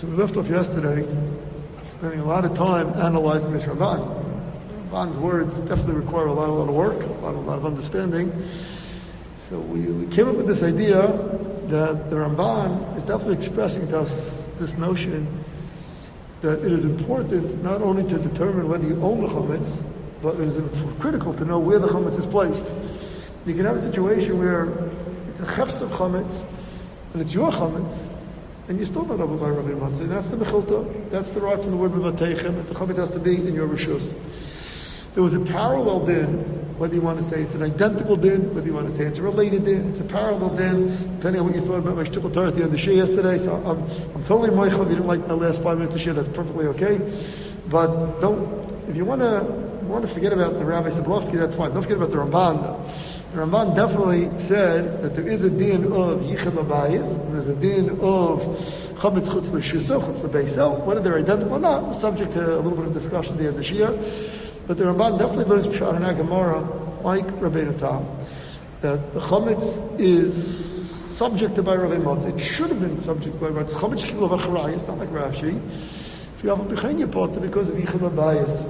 So we left off yesterday, spending a lot of time analyzing this Ramban. Ramban's words definitely require a lot of work, a lot of understanding. So we came up with this idea that the Ramban is definitely expressing to us this notion that it is important not only to determine whether you own the chametz, but it is critical to know where the chametz is placed. You can have a situation where it's a chefetz of chametz, and it's your chametz, and you still not over by Rabbi Matzah. That's the mechilta. That's the right from the word b'vateichem, and the chametz has to be in your rishus. There was a parallel din, whether you want to say it's an identical din, whether you want to say it's a related din, it's a parallel din, depending on what you thought about my shtickle Torah at the end of the shir yesterday. So I'm totally moichel. If you didn't like my last 5 minutes of shir, that's perfectly okay. But if you want to forget about the Rabbi Saplovsky, that's fine. Don't forget about the Ramban, though. The Ramban definitely said that there is a din of yichud labayis, and there's a din of chametz chutz l'shusah, chutz l'beisel. Whether they're identical or not was subject to a little bit of discussion at the end of the shir. But the Ramban definitely learns Pshat in Gemara, like Rabbeinu Tam, that the chametz is subjected by Rabbi Matzah. It should have been subject by Rabbi Matzah. Chametz shekil of acharayis, it's not like Rashi. If you have a b'chein yipot, because of yichud labayis.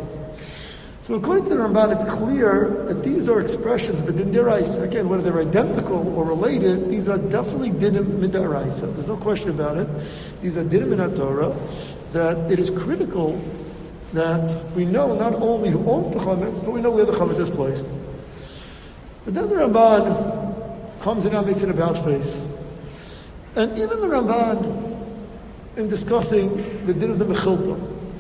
So according to the Ramban, it's clear that these are expressions of din deraisa. Again, whether they're identical or related, these are definitely dinim midaraisa. There's no question about it. These are dinim in Torah, that it is critical that we know not only who owns the chametz, but we know where the chametz is placed. But then the Ramban comes in and makes an about face. And even the Ramban, in discussing the din of the mechilta,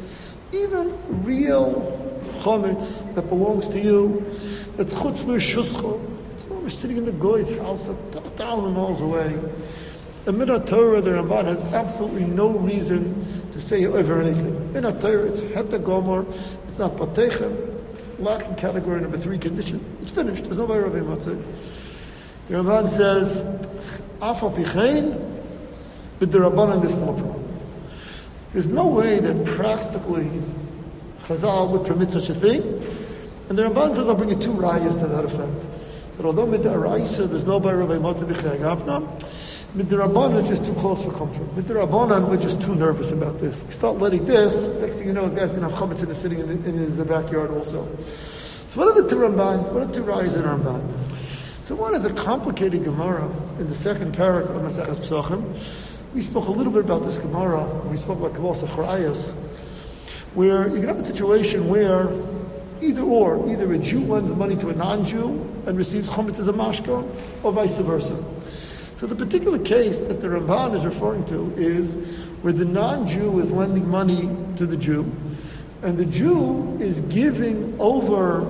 even real chametz that belongs to you, that's chutz l'shuscha, it's not sitting in the goy's house 1,000 miles away. In Minat Torah, the Ramban has absolutely no reason to say over anything. Minat Torah, it's heta gomor, it's not pateichem, lacking category number 3 condition. It's finished. There's no way Rabbi Matzah. The Ramban says, Afal pichein, but the Rabbanan is no problem. There's no way that practically Chazal would permit such a thing. And the Ramban says, I'll bring you 2 rayas to that effect. That although mid'araisa, there's no by Rabbi Matzah b'chei gavna, Midrabanan is just too close for comfort. Midrabanan, we're just too nervous about this. We start letting this, next thing you know, this guy's going to have chametz sitting in his backyard also. So what are the 2 Rambans? What are 2 rayas in Ramban? So one is a complicated Gemara in the second parak of Maseches Pesachim. We spoke a little bit about this Gemara. We spoke about Kabbalah Sechrayos, where you can have a situation where either a Jew lends money to a non-Jew and receives chametz as a mashkon, or vice versa. So the particular case that the Ramban is referring to is where the non-Jew is lending money to the Jew, and the Jew is giving over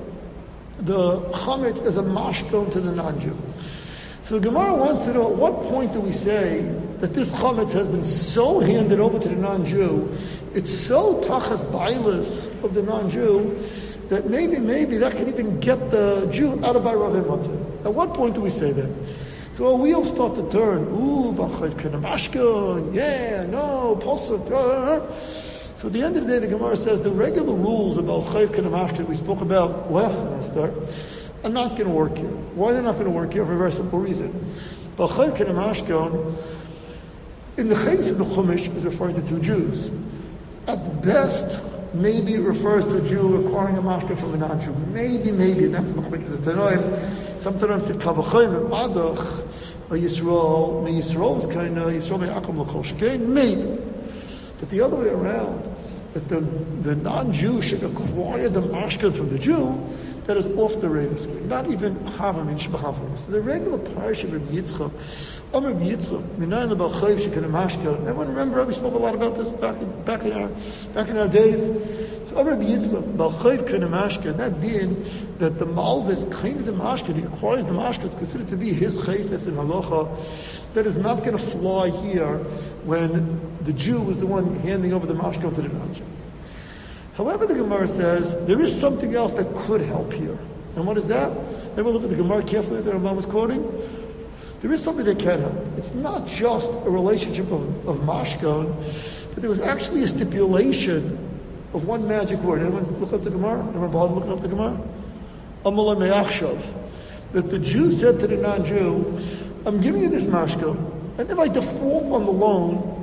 the chametz as a mashkon to the non-Jew. So the Gemara wants to know, at what point do we say that this chametz has been so handed over to the non-Jew, it's so tachas bailas of the non-Jew, that maybe that can even get the Jew out of Rabbi Matzah. At what point do we say that? So our wheels start to turn. B'chayv kenamashka, yeah, no, posuk. So at the end of the day, the Gemara says the regular rules about chayv kenamashka we spoke about last semester are not going to work here. Why they're not going to work here? For a very simple reason. B'chayv kenamashka, in the case of the Chumash, is referring to 2 Jews. At best, maybe it refers to a Jew acquiring a mashka from a non-Jew. Maybe, and that's machlik as a tanoim. Sometimes it's kavachayim and adach, a Yisrael, me Yisrael's kind of Yisrael me akum l'chol shekein. Maybe, but the other way around, that the non-Jew should acquire the mashka from the Jew, that is off the radar screen. Not even havim in shbachavim. So the regular parsha of Yitzchak, Amar Yitzchak, Minayin l'bal chayv shekin mashka. Everyone remember we spoke a lot about this back in our days. So Amar Yitzchak, bal chayv ken mashka. That din that the malvis kind of the mashka, he acquires the mashka, it's considered to be his chayfetz in halacha. That is not going to fly here when the Jew is the one handing over the mashka to the non-Jew. However, the Gemara says there is something else that could help here. And what is that? Maybe we'll look at the Gemara carefully that Rambam was quoting. There is something that can help. It's not just a relationship of mashkon, but there was actually a stipulation of one magic word. Anyone look up the Gemara? Anyone bother looking up the Gemara? Amalei me'achshav. That the Jew said to the non-Jew, I'm giving you this mashkon, and if I default on the loan,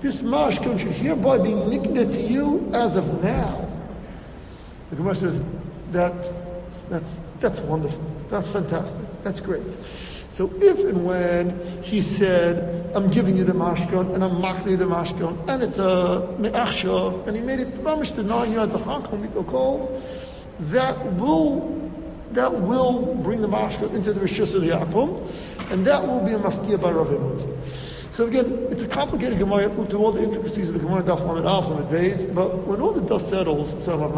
this mashkon should hereby be nikneh to you as of now. The Gemara says that's wonderful. That's fantastic. That's great. So if and when he said, I'm giving you the mashkon, and I'm makli the mashkon, and it's a me'achshav, and he made it mamish to 9 yards of hakom mikol, that will bring the mashkon into the rishus of the yakum, and that will be a mafkia by Rav Imot. So again, it's a complicated Gemara. We'll do all the intricacies of the Gemara, Daf Lamed Aleph Lamed Beis, but when all the dust settles,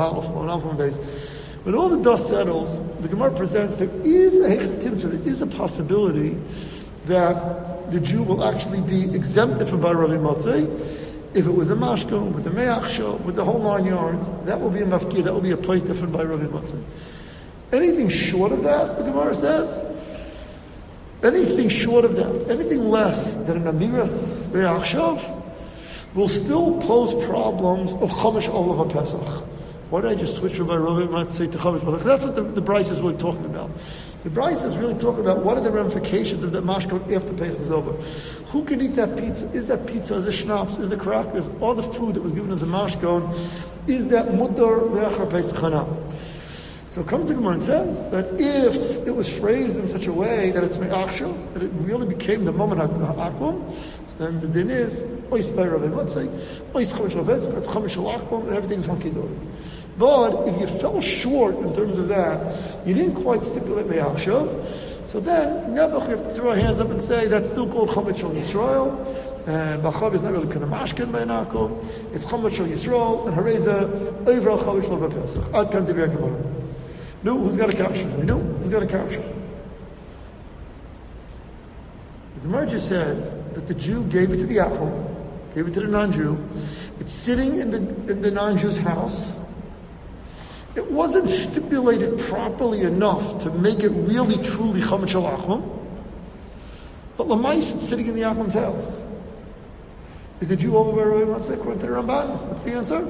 when all the dust settles, the Gemara presents there is a possibility that the Jew will actually be exempted from Bar Ravi Motzei. If it was a mashkon, with a me'achshav, with the whole 9 yards, that will be a mafkir, that will be a plate different by Ravi Motzei. Anything short of that, the Gemara says, anything short of that, anything less than an amiras me'achshav, will still pose problems of Chumash Olav HaPesach. Why did I just switch from my Rav Motzei to Chametz Malach? That's what the Bryce is really talking about. The Bryce is really talking about what are the ramifications of that mashkon after Pesach is over. Who can eat that pizza? Is that pizza, is it schnapps, is the crackers, all the food that was given as a mashkon, is that mutar le'achar Pesach hana? So comes the Gemara and says that if it was phrased in such a way that it's me'achshav, that it really became the moment ha'akum, then the din is ois by Rav Motzei, ois chamesh l'Pesach, it's chamesh l'Akum, and everything's hunky-dory. But if you fell short in terms of that, you didn't quite stipulate me'achshav, so then Nebuch, you have to throw our hands up and say that's still called chametz shel Yisrael, and Bachav is not really kind of mashkin by Nakum, it's chametz shel Yisrael, and Hareza over chametz shel Pesach. Ad kan tibia gemara. No, who's got a kasha? No, who's got a kasha? The Gemara just said that the Jew gave it to the Yaakov, gave it to the non-Jew. It's sitting in the non-Jew's house. It wasn't stipulated properly enough to make it really truly chametz shel Achum, but Lamais it's sitting in the Achum's house. Is the Jew over by Rav Motzei according to the Ramban? What's the answer?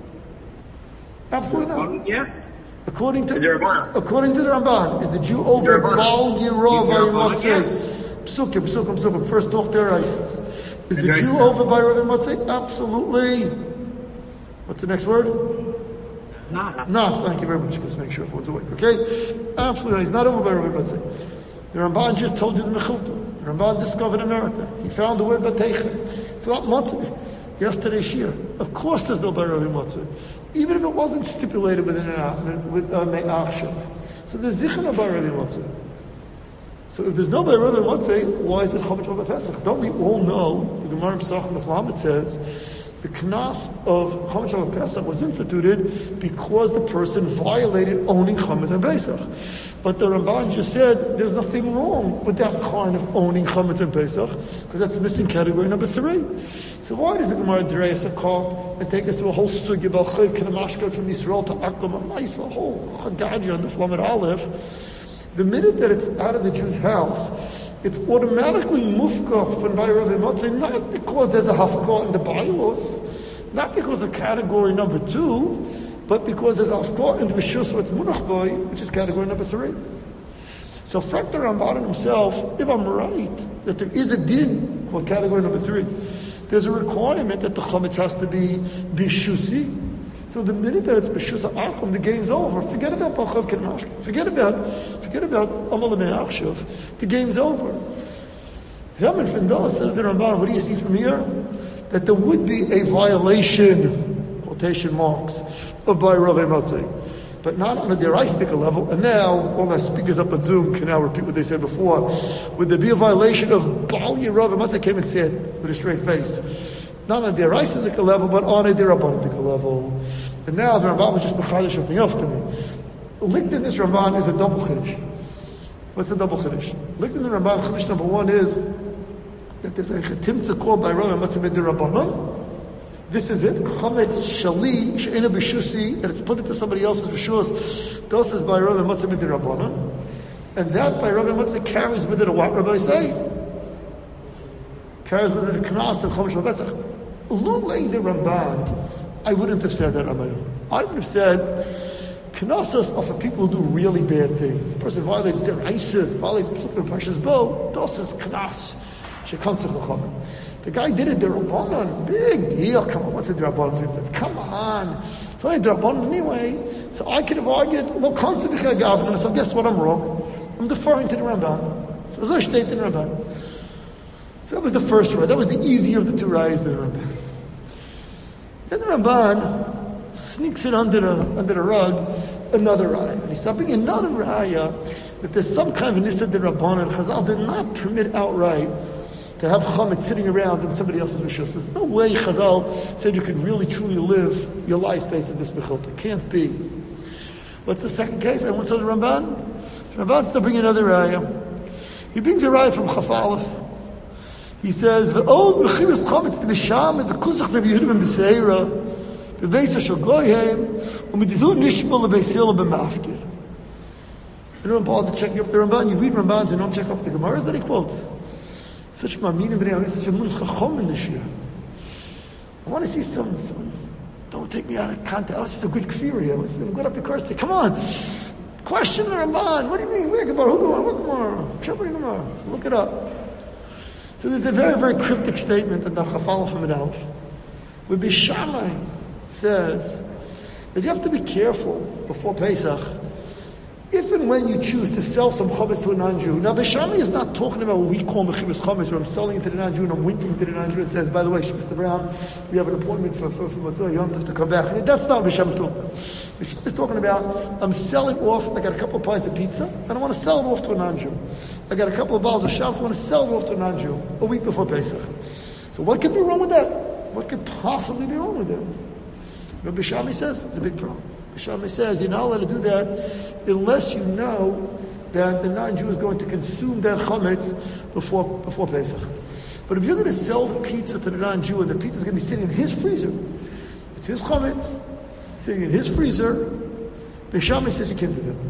Absolutely not. Yes. According to the Ramban, is the Jew over Bal Yirov Rav Motzei? Psukim. First talk to Isis. Is the Jew over by Rav Motzei? Absolutely. What's the next word? No, thank you very much. Just make sure everyone's awake, okay? Absolutely, he's not over by Rav Motzei. The Ramban just told you the Mechilta. The Ramban discovered America. He found the word Bateichen. It's not Motzei. Yesterday's year. Of course there's no by Rav Motzei. Even if it wasn't stipulated with Me'achshav. So there's Zichron by Rav Motzei. So if there's no by Rav Motzei, why is it Chametz shel Pesach? Don't we all know, the Gemara in Pesach Meflamet says, the knas of Chametz shel Pesach was instituted because the person violated owning Chametz and Pesach. But the Ramban just said there's nothing wrong with that kind of owning Chametz and Pesach because that's missing category number 3. So why does the Gemara Dreis a call and take us through a whole sugya about Chayv Kenamashka from Yisrael to Akum, a whole Chagadia on the Flamet Aleph? The minute that it's out of the Jew's house, it's automatically mufka from by Rav Motzei, not because there's a hafkah in the bylaws, not because of category number 2, but because there's a hafkah in the Rishus where it's munach boy, which is category number 3. So Frak the Ramban himself, if I'm right, that there is a din called category number 3, there's a requirement that the chametz has to be bishusi. So the minute that it's b'shus ha'achum, the game's over. Forget about Bachav Kenmashka. Forget about Amal Me'achshav. The game's over. Zaman Findala says the Ramban, what do you see from here? That there would be a violation, quotation marks, of by Rav Motzei. But not on a deraistika level. And now, all our speakers up on Zoom can now repeat what they said before. Would there be a violation of Bal Rav Motzei came and said with a straight face? Not on a deraistika level, but on a derabbanika level. And now the Ramban was just mechadish something else to me. Linked in this Ramban is a double chiddush. What's the double chiddush? Linked in the Ramban, chiddush number 1 is that there's a chetimtza called by Rav Motzei derabbanan. This is it. Chametz shali she'ena b'shusi, that it's put into somebody else's rishus. This is by Rav Motzei derabbanan, and that by Rav Motzei carries with it a what Rabbi say? Carries with it a knas and chametz shel Pesach. Lulei the Ramban, I wouldn't have said that, Ramayan. I would have said, knasas are for people who do really bad things. The person violates their isis, violates Pesach and Parshas Bo, das is knas, shekantzach l'chamen. The guy did it, D'Rabbanan, big deal. Come on, what's a D'Rabbanan difference? Come on. It's only D'Rabbanan anyway. So I could have argued, so guess what, I'm wrong. I'm deferring to the Ramban. So there's no state in the Ramban. So that was the first raya. That was the easier of the two rayas in the Ramban. Then the Ramban sneaks it under the rug, another raya. And he's stopping another raya that there's some kind of nissa de Rabbanan. Chazal did not permit outright to have chametz sitting around in somebody else's rishus. There's no way Chazal said you could really truly live your life based on this mechilta. Can't be. What's the second case? I went to the Ramban. The Ramban's still bringing another raya. He brings a raya from Chaf Aleph. He says, "V'od mechiras chametz t'misham v'kuzach Rabbi Yehuda ben Beseira b'veisa shel goyim u'medidu nishma lebeisila b'mafkir." You don't bother checking up the Ramban. You read Rambans and don't check up the Gemaras that he quotes. Such maminim b'nei such a munich chacham in this year. I want to see some. Don't take me out of context. This is a good kfir here. Let's go up your course. Say, come on, question the Ramban. What do you mean? Where Gemara? Who Gemara? What Gemara? Show me Gemara. Look it up. So there's a very, very cryptic statement in the Chaf Aleph from Aleph, where Bishamai says that you have to be careful before Pesach if and when you choose to sell some chametz to a non-Jew. Now, Bishamai is not talking about what we call mechiras chametz, where I'm selling it to the non-Jew and I'm winking to the non-Jew and says, by the way, Mr. Brown, we have an appointment for Matzah Yontif to come back. That's not what Bishamai is talking about. Bishamai is talking about, I'm selling off, I got a couple of pies of pizza, and I want to sell it off to a non-Jew. I got a couple of bottles of shops, I want to sell it off to a non-Jew a week before Pesach. So what could be wrong with that? What could possibly be wrong with it? Rabbi Shammai says it's a big problem. Rabbi Shammai says you're not allowed to do that unless you know that the non-Jew is going to consume that chametz before Pesach. But if you're going to sell the pizza to the non-Jew and the pizza is going to be sitting in his freezer, it's his chametz, sitting in his freezer, Rabbi Shammai says you can't do that.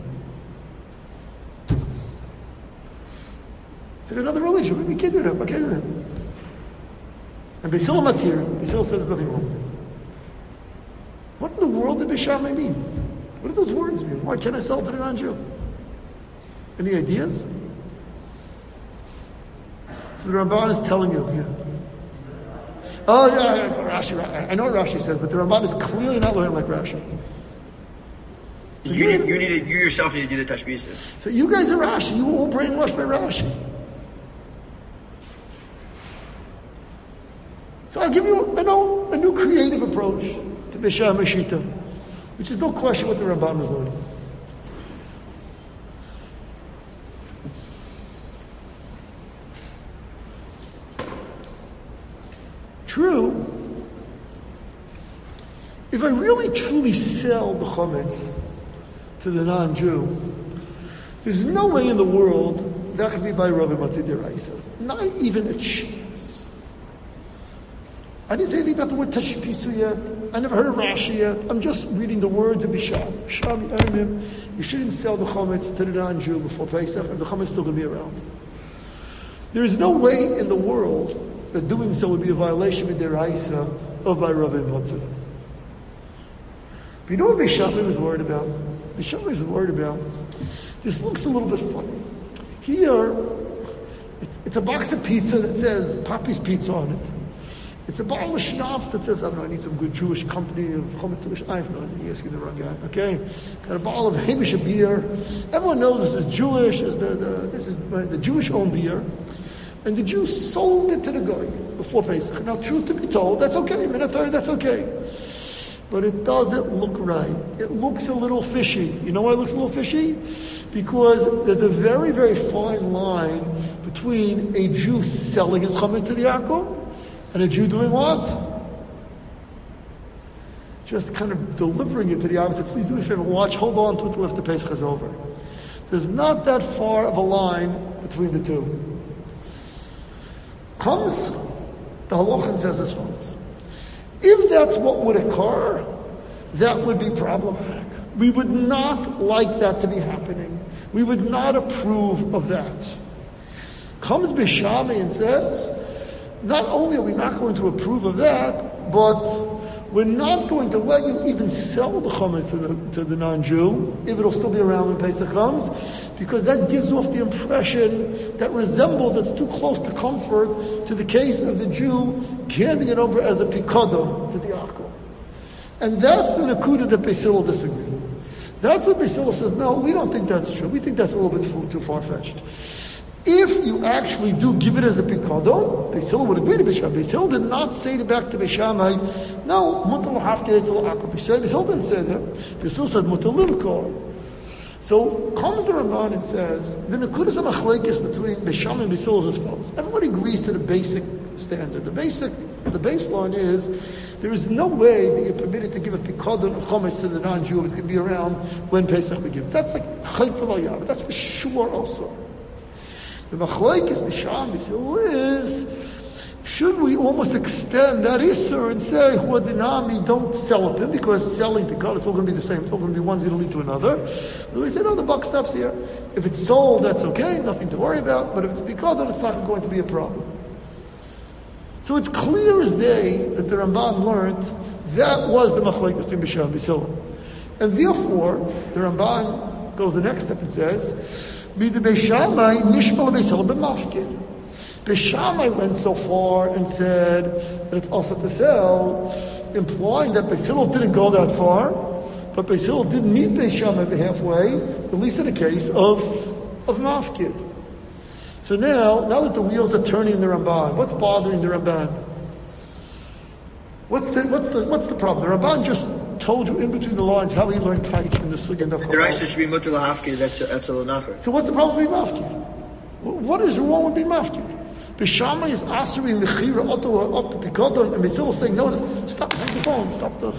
It's like another religion. We can't do that. We can't do that. And Beisil Matir, Beisil said there's nothing wrong with it. What in the world did Bishamai mean? What do those words mean? Why can't I sell to the non-Jew? Any ideas? So the Ramban is telling you. Rashi. I know what Rashi says, but the Ramban is clearly not learning like Rashi. So you yourself need to do the tashbisa. So you guys are Rashi. You were all brainwashed by Rashi. So I'll give you a new creative approach to Bishamai Shita, which is no question what the Ramban was learning. True, if I really truly sell the chametz to the non-Jew, there's no way in the world that could be by Rabbi Matzah Deraisa. Not even a chance. I didn't say anything about the word tashpisu yet. I never heard of Rashi yet. I'm just reading the words of Bisham. You shouldn't sell the chametz to the non-Jew before Pesach, and the chametz is still going to be around. There is no way in the world that doing so would be a violation of Deraisa of by Rabbi Matzah. But you know what Bisham was worried about? Bisham was worried about. This looks a little bit funny. Here, it's a box of pizza that says Papi's Pizza on it. It's a bottle of schnapps that says, I don't know, I need some good Jewish company of Chometz. I have no idea, you're asking the wrong guy, okay? Got a bottle of Hamish beer. Everyone knows this is Jewish, this is the Jewish-owned beer. And the Jews sold it to the guy before Pesach. Now, truth to be told, that's okay, Minatori, that's okay. But it doesn't look right. It looks a little fishy. You know why it looks a little fishy? Because there's a very, very fine line between a Jew selling his chametz to the Yaakov and a Jew doing what? Just kind of delivering it to the Yaakov. Say, please do me a favor, hold on to it till after Pesach is over. There's not that far of a line between the two. Comes the halacha and says as follows. If that's what would occur, that would be problematic. We would not like that to be happening. We would not approve of that. Comes Bishami and says, not only are we not going to approve of that, but we're not going to let you even sell the chametz to the non-Jew if it'll still be around when Pesach comes, because that gives off the impression that resembles, it's too close to comfort to the case of the Jew handing it over as a pikadon to the Yaakov. And that's the nakuda that Beis Hillel disagrees. That's what Beis Hillel says, no, we don't think that's true. We think that's a little bit too far-fetched. If you actually do give it as a pikadon, Beis Hillel would agree to Beis Shammai. Beis Hillel did not say back to Beis Shammai, no, mutar l'hafkir etzel akor. Beis Hillel didn't say that. Beis Hillel said mutar l'ilkor. So comes the Ramban and says, the nekudas hamachlekes between Beis Shammai and Beis Hillel is as follows. Everybody agrees to the basic standard. The baseline is, there is no way that you're permitted to give a pikadon or chometz to the non-Jew if it's going to be around when Pesach begins. That's like chayk v'layah, but that's for sure also. The machlekes Beis Hillel is, should we almost extend that isser and say, huadinami, don't sell it to him, because selling pikadon, it's all going to be the same. It's all going to be one's going to lead to another. So we say, no, the buck stops here. If it's sold, that's okay, nothing to worry about. But if it's pikadon, it's not going to be a problem. So it's clear as day that the Ramban learned that was the machlekes between Beis Shammai and Beis Hillel. And therefore, the Ramban goes the next step and says, B'di Beis Shammai nishma leBeis Hillel b'mafkid. Beis Shammai went so far and said that it's also to sell, implying that Beis Hillel didn't go that far, but Beis Hillel did meet Beis Shammai halfway, at least in the case of mafkid. So now that the wheels are turning in the Ramban, what's bothering the Ramban? What's the problem? The Ramban just told you in between the lines how he learned Taich in the Sugya of Chafal. The right should be mutar l'hafkir. That's a l'nafar. So what's the problem with being mafkid? What is wrong with being mafkid? Beis Shammai is asering mechira oto pikadon, and Beis Hillel is saying, no, stop, take the phone,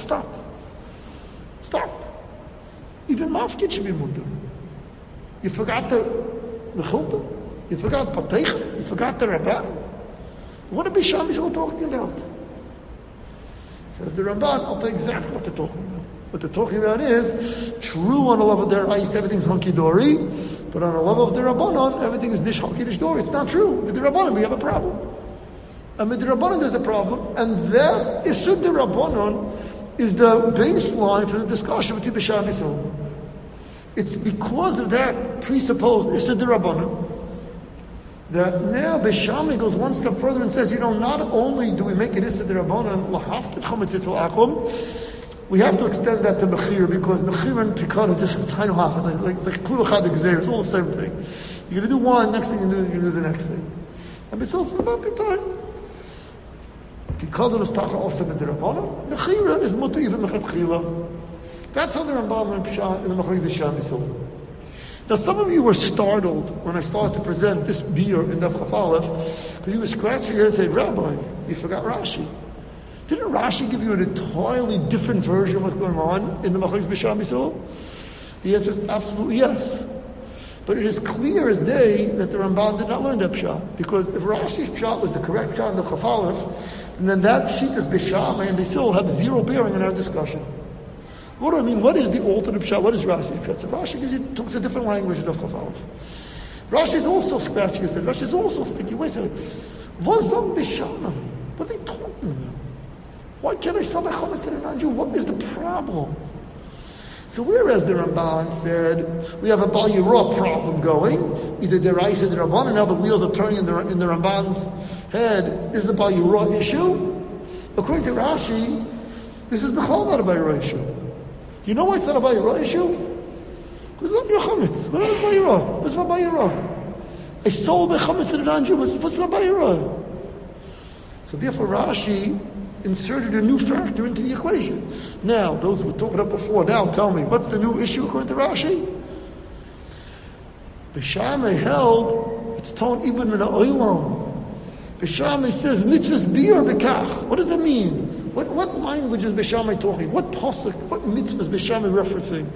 stop. Even mafkid should be mutar. You forgot the mechilta. You forgot Pateicha? You forgot the Ramban? What are Beis Shammai talking about? Says the Ramban, I'll tell you exactly what they're talking about. What they're talking about is, true on the level of their Ais, everything's hunky-dory, but on the level of the Rabbanon, everything is nish hunky, nish dory. It's not true. With the Rabbanon, we have a problem. And with the Rabbanon, there's a problem, and that Isud the Rabbanon is the baseline for the discussion between Beis Shammai and Beis Hillel. It's because of that presupposed Isud the Rabbanon that now Beis Shammai goes one step further and says, not only do we make it Issa D'Rabbanan, l'hafkid chometz etzel akum, we have to extend that to Mechir, because Mechir and Pikadon is just, it's like Kul Echad Gzeir, it's all the same thing. You're going to do one, next thing you do the next thing. And Beis Hillel says, about Pikadon is Tacha also D'Rabbanan, Mechir is mutar even Mechatchila. That's how the Rambam and Pshat in the Machlekes Beis Shammai Beis Hillel. Now, some of you were startled when I started to present this beer in Daf Chaf Aleph, because you were scratching your head and saying, Rabbi, you forgot Rashi. Didn't Rashi give you an entirely different version of what's going on in the Machlekes Beis Shammai Beis Hillel? The answer is absolutely yes. But it is clear as day that the Ramban did not learn that Pshat, because if Rashi's Pshat was the correct Pshat in the Chaf Aleph, then that sheet is Beis Shammai and Beis Hillel have zero bearing in our discussion. What do I mean? What is the alternate Pshat? What is Rashi's Pshat? So Rashi talks a different language of Chaf Aleph. Rashi is also scratching his head. Rashi is also thinking, wait a second, Vazam Beis Shammai? What are they talking about? Why can't I sell my chometz to the non-Jew? What is the problem? So whereas the Ramban said, we have a Bal Yirah problem going, either the Rais or the Ramban, and now the wheels are turning in the Ramban's head, this is a Bal Yirah issue. According to Rashi, this is B'chol not a Bal Yirah issue. You know why it's not a Bal Yirah issue? Because it's not your chometz. What is Bal Yirah? What's Bal Yirah? I sold my chometz to the non-Jew, what's not Bal Yirah? So therefore Rashi inserted a new factor into the equation. Now, those who were talking about before, now tell me, what's the new issue according to Rashi? Beis Shammai held its tone even in the oilam. Beis Shammai says, mitzvahs biur bekach. What does that mean? What language is Beis Shammai talking? What pasuk, what mitzvah is Beis Shammai referencing?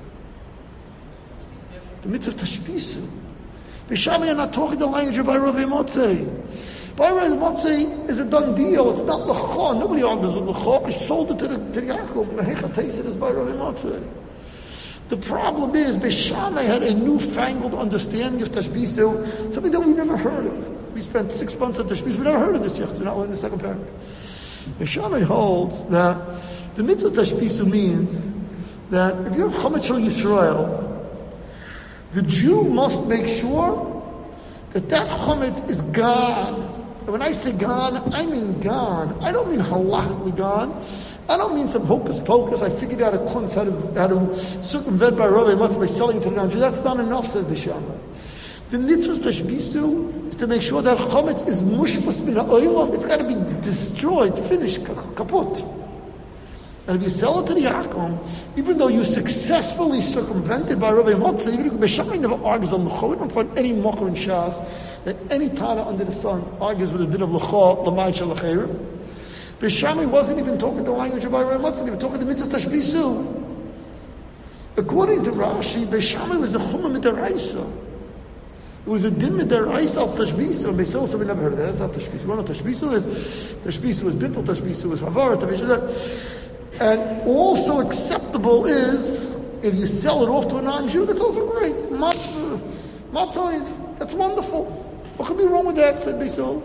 The mitzvah of tashbisu. Beis Shammai are not talking the language of Bayrav Motzei. Bayrav Motzei is a done deal. It's not l'cha. Nobody argues with l'cha. I sold it to the Yaakov. Mehecha tasted as Bayrav Motzei. The problem is Beis Shammai had a newfangled understanding of tashbisu, something that we never heard of. We spent 6 months on tashbisu. We never heard of this yet. We're not in the second paragraph. Shammai holds that the mitzvah tashbisu means that if you have Chametz Shel Yisrael, the Jew must make sure that Chametz is gone. And when I say gone, I mean gone. I don't mean halachically gone. I don't mean some hocus pocus. I figured out a kunz how to circumvent by Rabbi Matzah by selling to the non-Jew. That's not enough, says Bishama. The mitzvah tashbisu is to make sure that Chametz is mushbas min ha'olam. It's got to be destroyed, finished, kaput. And if you sell it to the Yaakov, even though you successfully circumvented by Rabbi Matzah, even if Bishama never argues on L'cha, we don't find any mocker in Shas that any Tana under the sun argues with a din of L'cha, L'may Shel L'cheirah. Bishama wasn't even talking the language of Rabbi Matzah, he was talking the mitzvah tashbisu. According to Rashi, Bishama was a chumah midaraisa. It was a din midaraisa of tashbisu. And Beisil said we never heard of that. That's not tashbisu. What tashbisu is? Tashbisu is bittul, tashbisu is havara, tashbisu. And also acceptable is if you sell it off to a non-Jew, that's also great. Matoiv, that's wonderful. What could be wrong with that, said Beisil?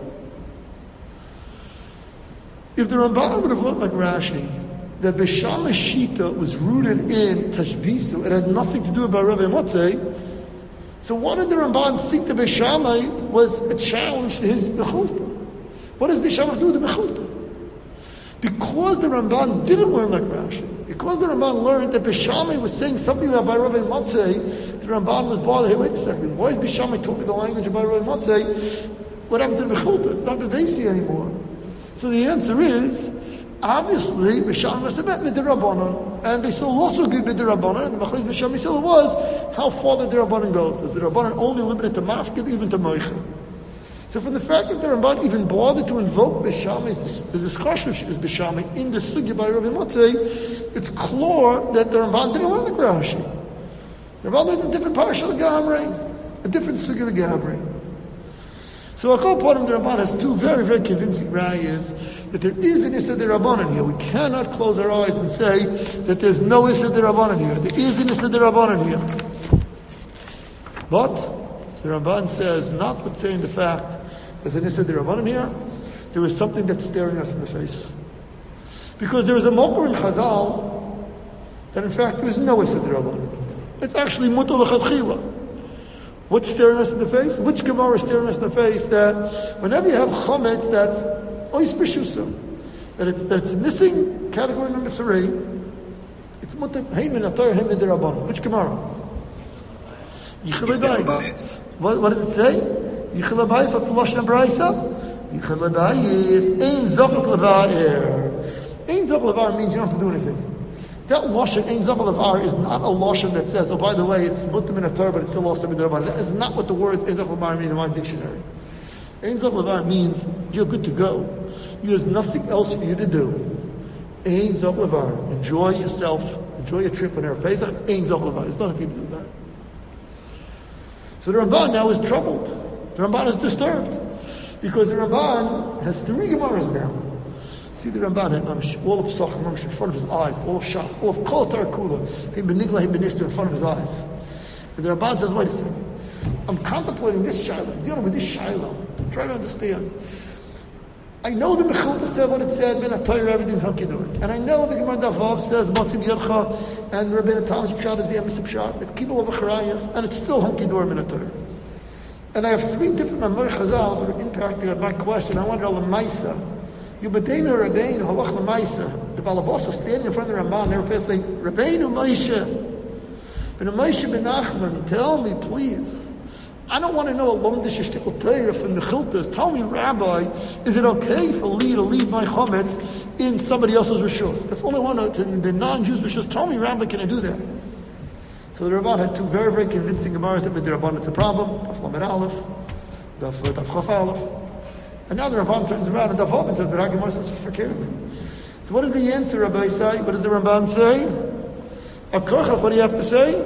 If the Ramban would have looked like Rashi, that Bishama's Shita was rooted in Tashbisu, it had nothing to do about Rabbi Matzah, so what did the Ramban think that Bishama was a challenge to his Bechulta? What does Bishama do with the Bechulta? Because the Ramban didn't learn like Rashi, because the Ramban learned that Bishama was saying something about Rabbi Matzah, the Ramban was bothered, hey, wait a second, why is Bishama talking the language about Rabbi Matzah? What happened to the Bechulta? It's not Bevesi anymore. So the answer is, obviously, Bisham must have met Midirabbanon, and they still also agreed Midirabbanon, and the Machlis Bisham Yisrael was how far the Dirabbanon goes. Is the Dirabbanon only limited to Mafkid, even to Moicha? So from the fact that the Ramban even bothered to invoke Bisham, the discussion is Bisham in the Sugya by Rabbi Matzah, it's clear that the Ramban didn't learn the Rashi. The Ramban learned a different Parsha of the Gamrei, a different Sugya of the Gamrei. So a couple part of the Ramban has two very, very convincing rayas that there is an Issa D'Rabbanan here. We cannot close our eyes and say that there's no Issa D'Rabbanan here. There is an Issa D'Rabbanan here. But the Ramban says, notwithstanding the fact there's an Issa D'Rabbanan here, there is something that's staring us in the face. Because there is a Mokar in Chazal that in fact there is no Issa D'Rabbanan. It's actually Mutar L'Chadchila. What's staring us in the face? Which Gemara is staring us in the face? That whenever you have Chametz, that's Ois B'Shusa, that it's missing category number 3, it's Mutar Heimin Atar Heimin D'Rabbanan. Which Gemara? Yichel Bayis. What does it say? Yichel Bayis, what's the Lashon Braisa? Yichel Bayis, Ein Zachak Levar. Ein Zachak Levar means you don't have to do anything. That Lashon, Ein Zachal Levar, is not a Lashon that says, oh, by the way, it's Mutar Min HaTorah, but it's still also Min HaRabbanan. That is not what the words Ein Zachal Levar mean in my dictionary. Ein Zachal Levar means you're good to go. There's nothing else for you to do. Ein Zachal Levar. Enjoy yourself. Enjoy your trip on Erev Pesach. Ein Zachal Levar. There's nothing for you to do that. So the Ramban now is troubled. The Ramban is disturbed. Because the Ramban has 3 Gemaras now. See the Ramban had all of Pesachim in front of his eyes, all of Shas, all of Kol Torah Kula, him benigla, him benister in front of his eyes. And the Ramban says, wait a second, I'm contemplating this Shiloh, I'm dealing with this Shiloh, I'm trying to understand. I know the Mechilta said what it said, Ben HaTorah, everything's hunky-dory. And I know the Gemara Davav says, Motzim Yercha, and Rabbeinu Tam's Pshat is the Emes Pshat, it's Kibbul of Acharayas, and it's still hunky-dory Ben HaTorah. And I have 3 different Mamar Chazal that are impacting on my question. I wonder, L'maisa, Yubadenu Rabbeinu Halach L'maisa. The Balabos is standing in front of the Ramban. They're saying, Rabbeinu Moshe, Ben Moshe Ben Nachman, tell me, please. I don't want to know a Lomdish Shtikul Torah from the Chiltas. Tell me, Rabbi, is it okay for me to leave my Chametz in somebody else's Rishus? That's all I want to, the non-Jews Rishus. Tell me, Rabbi, can I do that? So the Ramban had 2 very, very convincing Gemaras that with the Ramban it's a problem. Daf Lamed Aleph, Daf Chaf Aleph. And now the Ramban turns around and Davav and says, the Gemara says it's forkert. So what is the answer, Rabbi say? What does the Ramban say? Akorchach, what do you have to say?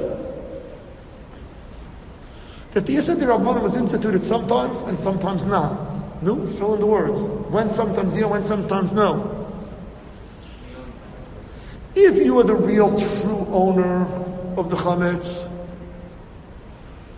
That the Yisad Rabbanan was instituted sometimes and sometimes not. No? Fill in the words. When sometimes yeah, when sometimes no. If you are the real, true owner of the Chametz,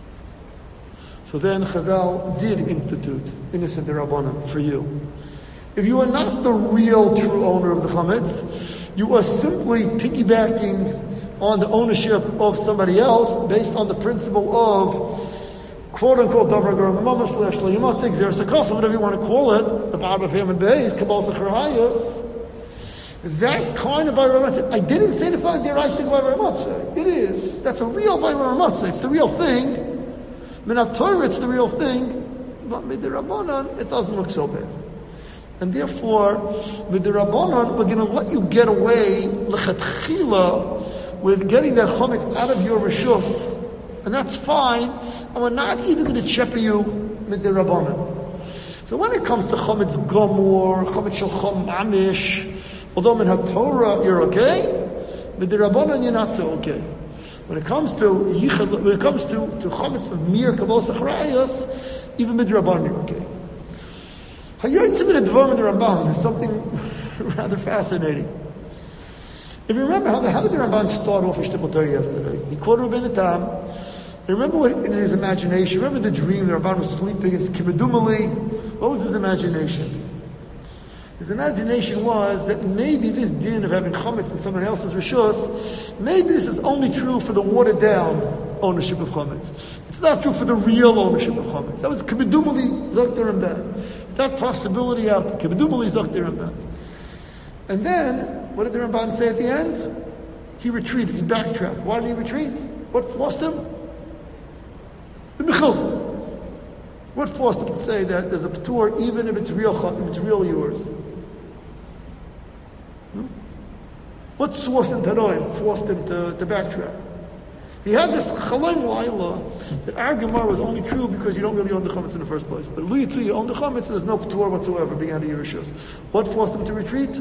so then Chazal did institute Innocent Rabbanan for you. If you are not the real true owner of the chametz, you are simply piggybacking on the ownership of somebody else based on the principle of quote-unquote davar gur l'mama slash l'yimatzik zer sakasa, whatever you want to call it, the Ba'ar of Hamad Beis, Kabbalah Sacharayas, that kind of Bayra Matzah. I didn't say the fact that I think Bayra Matzah. It is. That's a real Bayra Matzah. It's the real thing. Minat Torah, it's the real thing. But Midirabbanan, it doesn't look so bad. And therefore, Midirabbanan, we're going to let you get away, l'chatchila, with getting that chametz out of your rishus. And that's fine. And we're not even going to cheper you Midirabbanan. So when it comes to chametz gomor, chametz shalchom amish, although in HaTorah you're okay, Midirabbanan you're not so okay. When it comes to yichud, when it comes to chametz of mir Kabbalah Sacharayas, even Midirabbanan you're okay. Hayotzim in a dvar the Ramban is something rather fascinating. If you remember, how did the Ramban start off Ishtimal Torah yesterday? He quoted Rabbeinu Tam. Remember what in his imagination? Remember the dream? The Ramban was sleeping. It's Kibadumali. What was his imagination? His imagination was that maybe this din of having chametz in someone else's rishus, maybe this is only true for the watered down ownership of chametz. It's not true for the real ownership of chametz. That was Kibadumali Zakter Ramban. That possibility out there. Kibadumali Zakter Ramban. And then, what did the Ramban say at the end? He retreated, he backtracked. Why did he retreat? What forced him? The Mechil. What forced him to say that there's a p'tur even if it's real yours? What source in Tanoim forced him to backtrack? He had this Chalem Laila that our Gemara was only true because you don't really own the chametz in the first place. But Lu Yitzu, you own the chametz, there's no p'tur whatsoever being out of your rishus. What forced him to retreat?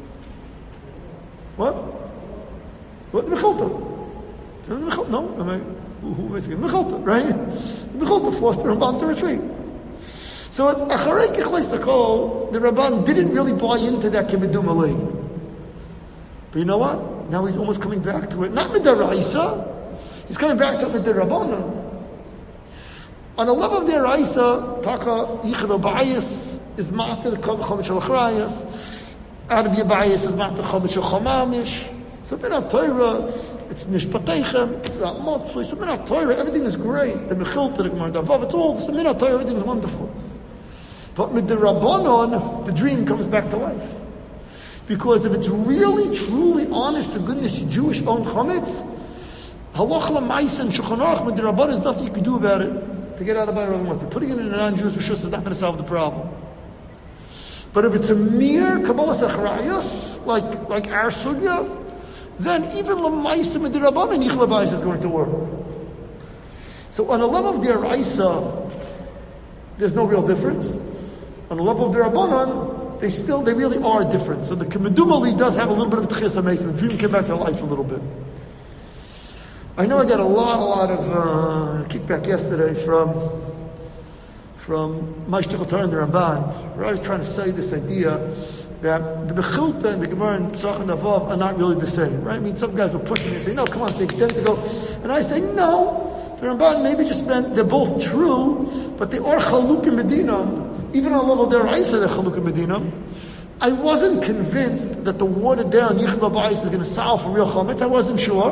What? What? Mechilta. No, who am I saying? Mechilta, right? Mechilta forced the Ramban to retreat. So at Acharei Kichlei Sakol, the Ramban didn't really buy into that Kibidum Alei. But you know what? Now he's almost coming back to it. Not Midaraisa. He's coming back to it Midarabanan. On the level of the Araisa, Taka Yichad Bayis is Ma'at the Chametz Shel Acharayas. Out of your bias is not the chametz shel chamamish. So Minat Torah, it's nishpateichem, it's not motzli. So Minat Torah, everything is great. The mechilta, the gemara davav, it's all. So Minat Torah, everything is wonderful. But with the Rabbanon, the dream comes back to life. Because if it's really, truly, honest to goodness, Jewish owned chametz, halach l'maisa and shulchan aruch with the Rabbanon, there's nothing you can do about it to get out of Bayra Matzah. Putting it in a non-Jewish rishus is not going to solve the problem. But if it's a mere Kabbalah Sacharayas, like our sugya, then even l'maisa midirabbanan yichud bayis is going to work. So on the level of the Araisa, there's no real difference. On the level of the Rabbanan, they really are different. So the Kibidumali does have a little bit of tchis amazing. The dream came back to life a little bit. I know I got a lot of kickback yesterday from Ma'ashtichel Torah and the Ramban, where I was trying to say this idea that the Mechilta and the Gemara and Pesach and Avav are not really the same, right? I mean, some guys were pushing me and saying, no, come on, they tend to go. And I say, no, the Ramban maybe just meant they're both true, but they are Chalukim Medinam. Even on the level of their Isa, they're Chalukim Medinam. I wasn't convinced that the watered down Yichud Bayis is going to solve for real Chametz. I wasn't sure.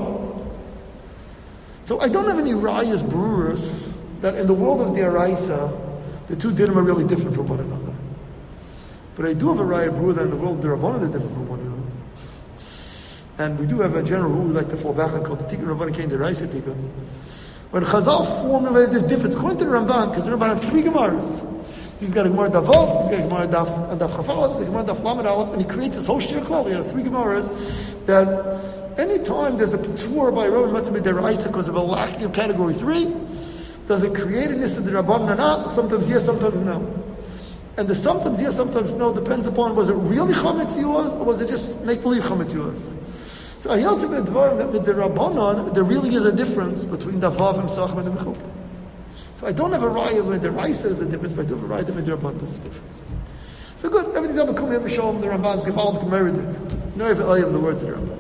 So I don't have any Rayas brewers that in the world of the Araisa, the two dinim are really different from one another. But I do have a Raya brewer that in the world of the Rabbanan are different from one another. And we do have a general rule we like to fall back on called the Tikkun Rabbanan Kain, the Raisa Tikkun. When Chazal formulated this difference, according to the Ramban, because the Ramban has three Gemaras. He's got a Gemara Davov, he's got a Gemara Daf Chafal, he's got a Gemara Daf Lamed Aleph, and he creates this whole Shir Klal. He has three Gemaras that anytime there's a P'tur by Rabbi Matzah Deraisa because of a lack of category 3, does it create a Nisa de Rabbanan or not? Sometimes yes, sometimes no. And the sometimes yes, sometimes no depends upon was it really Chametz yours or was it just make-believe Chametz yours? So I held to the Dvarim that with the Rabbanan, there really is a difference between Davav and Pesach and the Mechilta. So I don't have a Raya where the Raisa is a difference, but I do have a Raya that with the Rabbanan is a difference. So good, everything's up and come here and show them the Ramban's Gevaldik Meridik. No, if I have the words of the Ramban.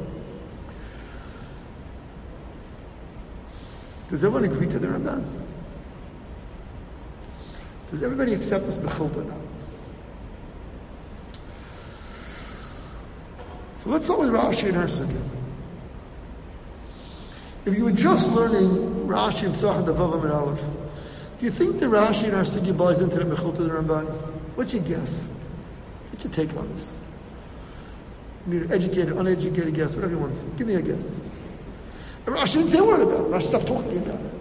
Does everyone agree to the Ramban? Does everybody accept this Mechilta now? So let's start with Rashi and our sugya. If you were just learning Rashi and Psach and Davav and Aleph, do you think the Rashi and our sugya buys into the Mechilta and the Ramban? What's your guess? What's your take on this? You need an educated, uneducated guess, whatever you want to say. Give me a guess. And Rashi didn't say a word about it. Rashi stopped talking about it.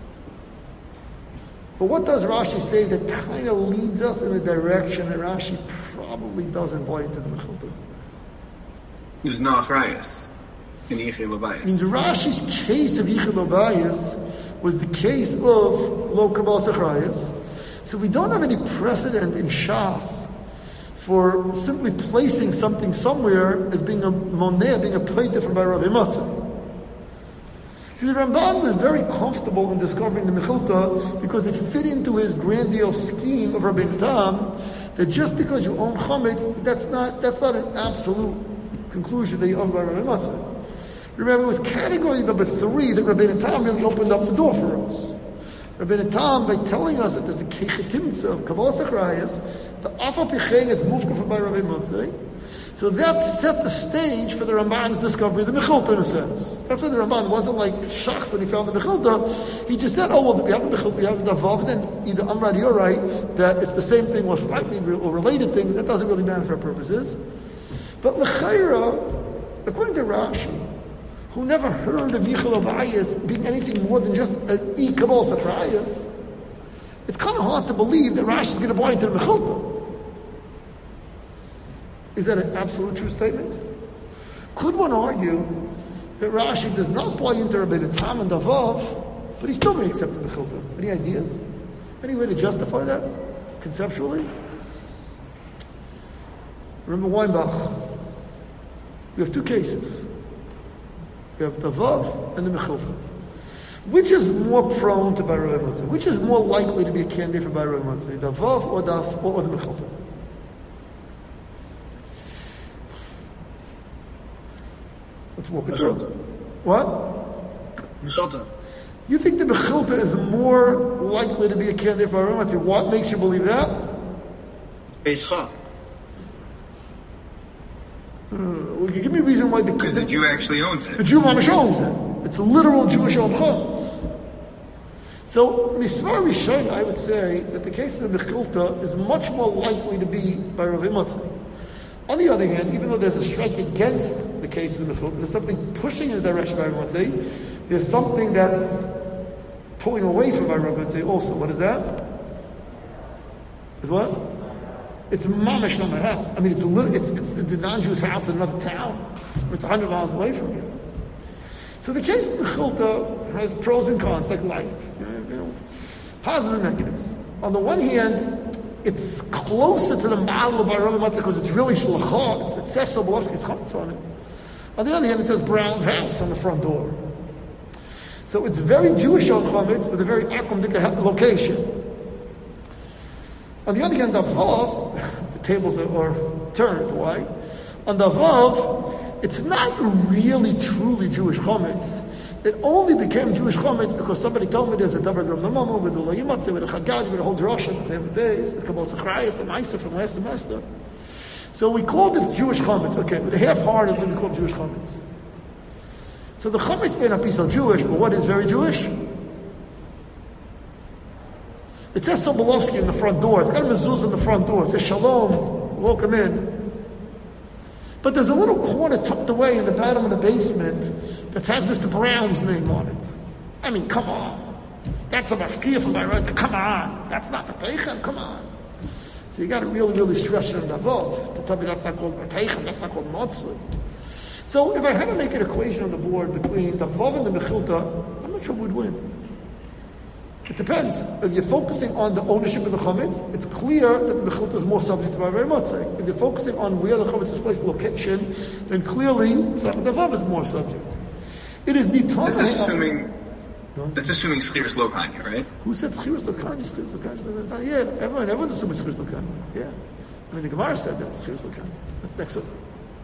But what does Rashi say that kind of leads us in a direction that Rashi probably doesn't buy into the Mechilta? There's no achrayas in Yichei Labayas. Means Rashi's case of Yichei Labayas was the case of Lo Kabbalas Achrayas. So we don't have any precedent in Shas for simply placing something somewhere as being a moneh, being a plaintiff from by Rabbi Matzah. See, the Ramban was very comfortable in discovering the Mechilta because it fit into his grandiose scheme of Rabbi Tam that just because you own chametz, that's not an absolute conclusion that you own by Rabbi Matzah. Remember, it was category number 3 that Rabbi Tam really opened up the door for us. Rabbi Tam, by telling us that there's a kechetimtza of Kabbalas Achrayas, the Afa Pichein is mufka by Rabbi Matzah. So that set the stage for the Ramban's discovery of the Mechilta in a sense. That's why the Ramban wasn't like shocked when he found the Mechilta. He just said, oh, well, we have the Mechilta, we have the Vav, and either Amrad, you're right, that it's the same thing or slightly or related things. That doesn't really matter for our purposes. But L'chaira, according to Rashi, who never heard of Yichei Labayas being anything more than just an Kabbalas Achrayas, it's kind of hard to believe that Rashi is going to buy into the Mechilta. Is that an absolute true statement? Could one argue that Rashi does not buy into Rabbi Tam and Davav, but he still may accept the Mechilta? Any ideas? Any way to justify that conceptually? Remember Weinbach. We have 2 cases. We have Davav and the Mechilta. Which is more prone to Bar Rabbi Matzah? Which is more likely to be a candidate for Bar Rabbi Matzah? Davav or the Mechilta? Let's walk it through. What? Mechilta. You think the Mechilta is more likely to be a candidate for Bar Rabbi Matzah? What makes you believe that? Beischa. Well, give me a reason why Because the Jew actually owns it. The Jew mamish owns it. It's a literal Jewish owned chametz. So, Misvar Rishon, I would say that the case of the Mechilta is much more likely to be by Rabbi Matzah. On the other hand, even though there's a strike against the case of the Mechilta, there's something pushing in the direction of Rabbi Matzah, there's something that's pulling away from Rabbi Matzah also. What is that? Is what? It's mamish not my house. I mean, it's the non-Jewish house in another town. It's 100 miles away from here. So the case of the Mechilta has pros and cons, like life. Positive and negatives. On the one hand, it's closer to the model of Rabbi Matzah because it's really shlachah. It says Sobolovsky's chametz on it. On the other hand, it says Brown's house on the front door. So it's very Jewish on chametz with a very akum location. On the other hand, the Vav, the tables are turned. Why? On the Vav, it's not really truly Jewish chametz. It only became Jewish chametz because somebody told me there's a davar gram namama with the loyimatze, with a chagad, with a whole drasha, with the days, with Kabbalas Achrayas, and Meister from last semester. So we called it Jewish chametz. Okay, but half-heartedly we call it Jewish chametz. So the chametz may not be so Jewish, but what is very Jewish? It says Sobolovsky in the front door. It's got a mezuzah in the front door. It says Shalom, welcome in. But there's a little corner tucked away in the bottom of the basement that has Mr. Brown's name on it. I mean, come on. That's a mafkiyah from my right. Come on. That's not B'teichem. Come on. So you got to really, really stretch it on the Vav to tell me that's not called B'teichem. That's not called Motzli. So if I had to make an equation on the board between the Vav and the Mechilta, I'm not sure who would win. It depends. If you're focusing on the ownership of the chametz, it's clear that the Mechilta is more subject to Bar Matzah. If you're focusing on where the chametz is placed, location, then clearly the Vav is more subject. It is nitana. That's assuming Schiras Lokanya, right? Who said Schiras Lokanya? Yeah, everyone's assuming Schiras Lokanya. Yeah. I mean, the Gemara said that, Schiras Lokanya. That's next up.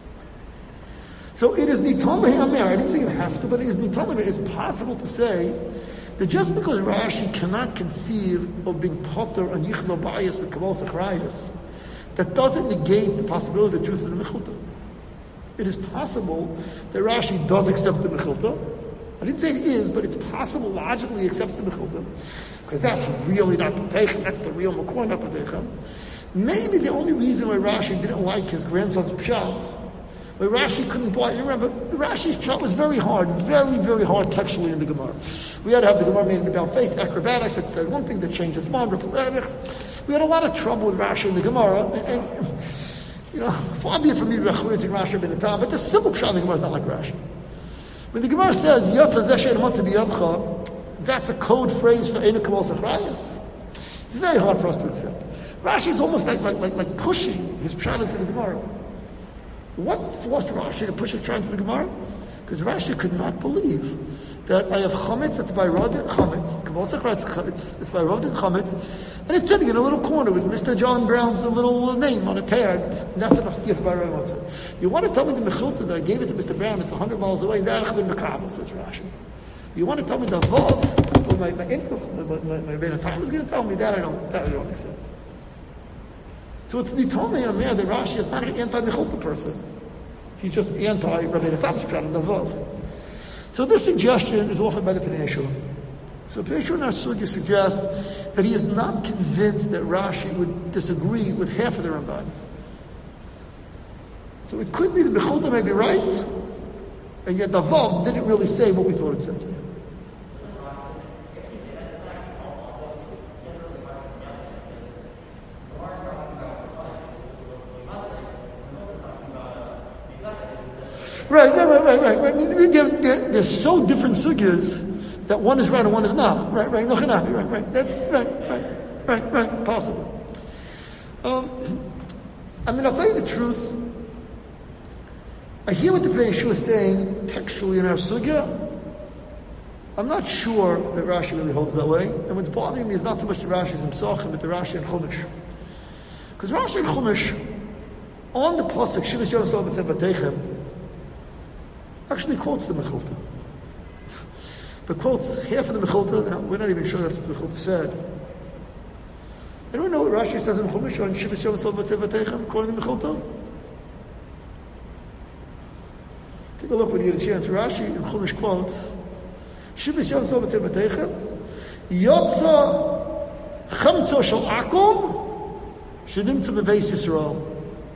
So it is nitana Hamer. I didn't say you have to, but it is nitana. It's possible to say that just because Rashi cannot conceive of being potter on Yichei Labayas with Kabbalas Achrayas, that doesn't negate the possibility of the truth of the Mechilta. it is possible that Rashi does accept the Mechilta. I didn't say it is, but it's possible logically he accepts the Mechilta, because that's really not Patechem, that's the real Makor, not Patechem. Maybe the only reason why Rashi didn't like his grandson's Pshat, why Rashi couldn't buy, you remember, Rashi's Pshat was very hard, very hard textually in the Gemara. We had to have the Gemara made in about face, acrobatics, it said one thing that changed its mind, we had a lot of trouble with Rashi in the Gemara, and far be it from me to recruit in Rashi ben Atam, but the simple Pshat in the Gemara is not like Rashi. When the Gemara says, Yotza Zeshe and Motzah B'Yadcha, that's a code phrase for Einu Kabbalas Achrayas. It's very hard for us to accept. Rashi is almost like pushing his Pshat into the Gemara. What forced Rashi to push his Pshat into the Gemara? Because Rashi could not believe that I have chametz that's by Rodik chametz. Kabbalas Achrayas, it's by Rodik chametz, and it's sitting in a little corner with Mr. John Brown's little name on a tag, and that's enough gift by Rashi. You want to tell me the Mechilta that I gave it to Mr. Brown, it's 100 miles away, that's been Mekabel, says Rashi. You want to tell me the Vav, or my Ben Atam is going to tell me that I don't accept. So it's Nitome Amir that Rashi is not an anti-Mechilta person. He's just anti-Rabbi Atam's Pshat in the Vav. So this suggestion is offered by the Pnei Yeshua. So Pnei Yeshua in our sugya suggests that he is not convinced that Rashi would disagree with half of the Ramban. So it could be the Mechilta may be right, and yet the Vav didn't really say what we thought it said. Right. They're so different sugyas that one is right and one is not. Right. Right. Possible. I'll tell you the truth. I hear what the Pnei Yeshua is saying textually in our sugya. I'm not sure that Rashi really holds that way. And what's bothering me is not so much the Rashi's himself, but the Rashi and Chumash. Because Rashi and Chumash, on the pasuk Shivas Yom Sol B'Tzev Vatechem, actually quotes the Mechilta. But quotes half of the Mechilta. Now, we're not even sure that's what the Mechilta said. I don't know what Rashi says in Chumash on Shivas Yom Sol B'Tzev Vatechem, quoting the Mechilta. Take a look when you get a chance. Rashi in Chumash quotes Shivas Yom Sol B'Tzev Vatechem, Yotza Chamtzo Shel Akum Shedimtza B'Veis Yisrael.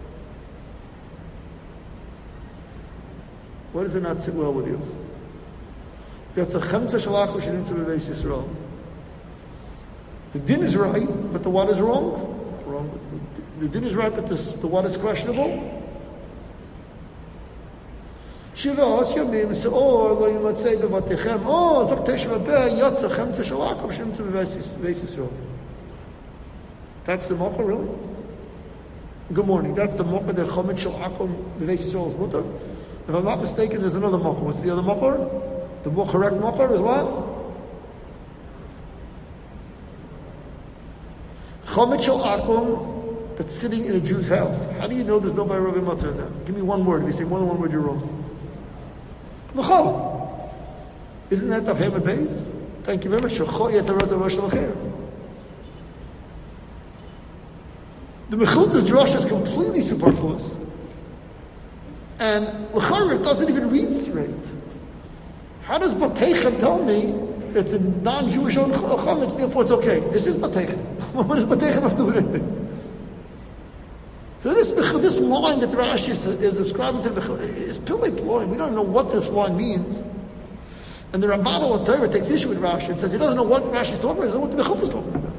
Why does it not sit well with you? Yotza Chamtzo Shel Akum Shedimtza B'Veis Yisrael. The din is right, but the what is wrong. The din is right, but the what is questionable. Shivas Yomim Seor Lo Yimatzei B'Vatechem. Oh, Zok Teshuvah Beh Yotza Chamtzo Shel Akum Shedimtza B'Veis Yisrael. That's the Mocha, really? Good morning. That's the Mocha that Chomet Shel Akum B'Veis Yisrael is mutter. If I'm not mistaken, there's another Mocha. What's the other Mocha? The more correct Mocha is what? Chomet Shel Akum that's sitting in a Jew's house. How do you know there's no B'Rav Matzah in that? Give me one word. If you say more than one word, you're wrong. L'chol. Isn't that Daf Hamad Beis? Thank you very much. The Mechilta's Drush is completely superfluous. And L'chol doesn't even read straight. How does Batechem tell me it's a non-Jewish owned chametz, therefore it's okay? This is Batechem. What does Batechem have to do with anything? So this line that Rashi is ascribing to the is purely ploy. We don't know what this line means. And the Ramban al Torah takes issue with Rashi and says he doesn't know what Rashi is talking about, he doesn't know what the Mechilta is talking about.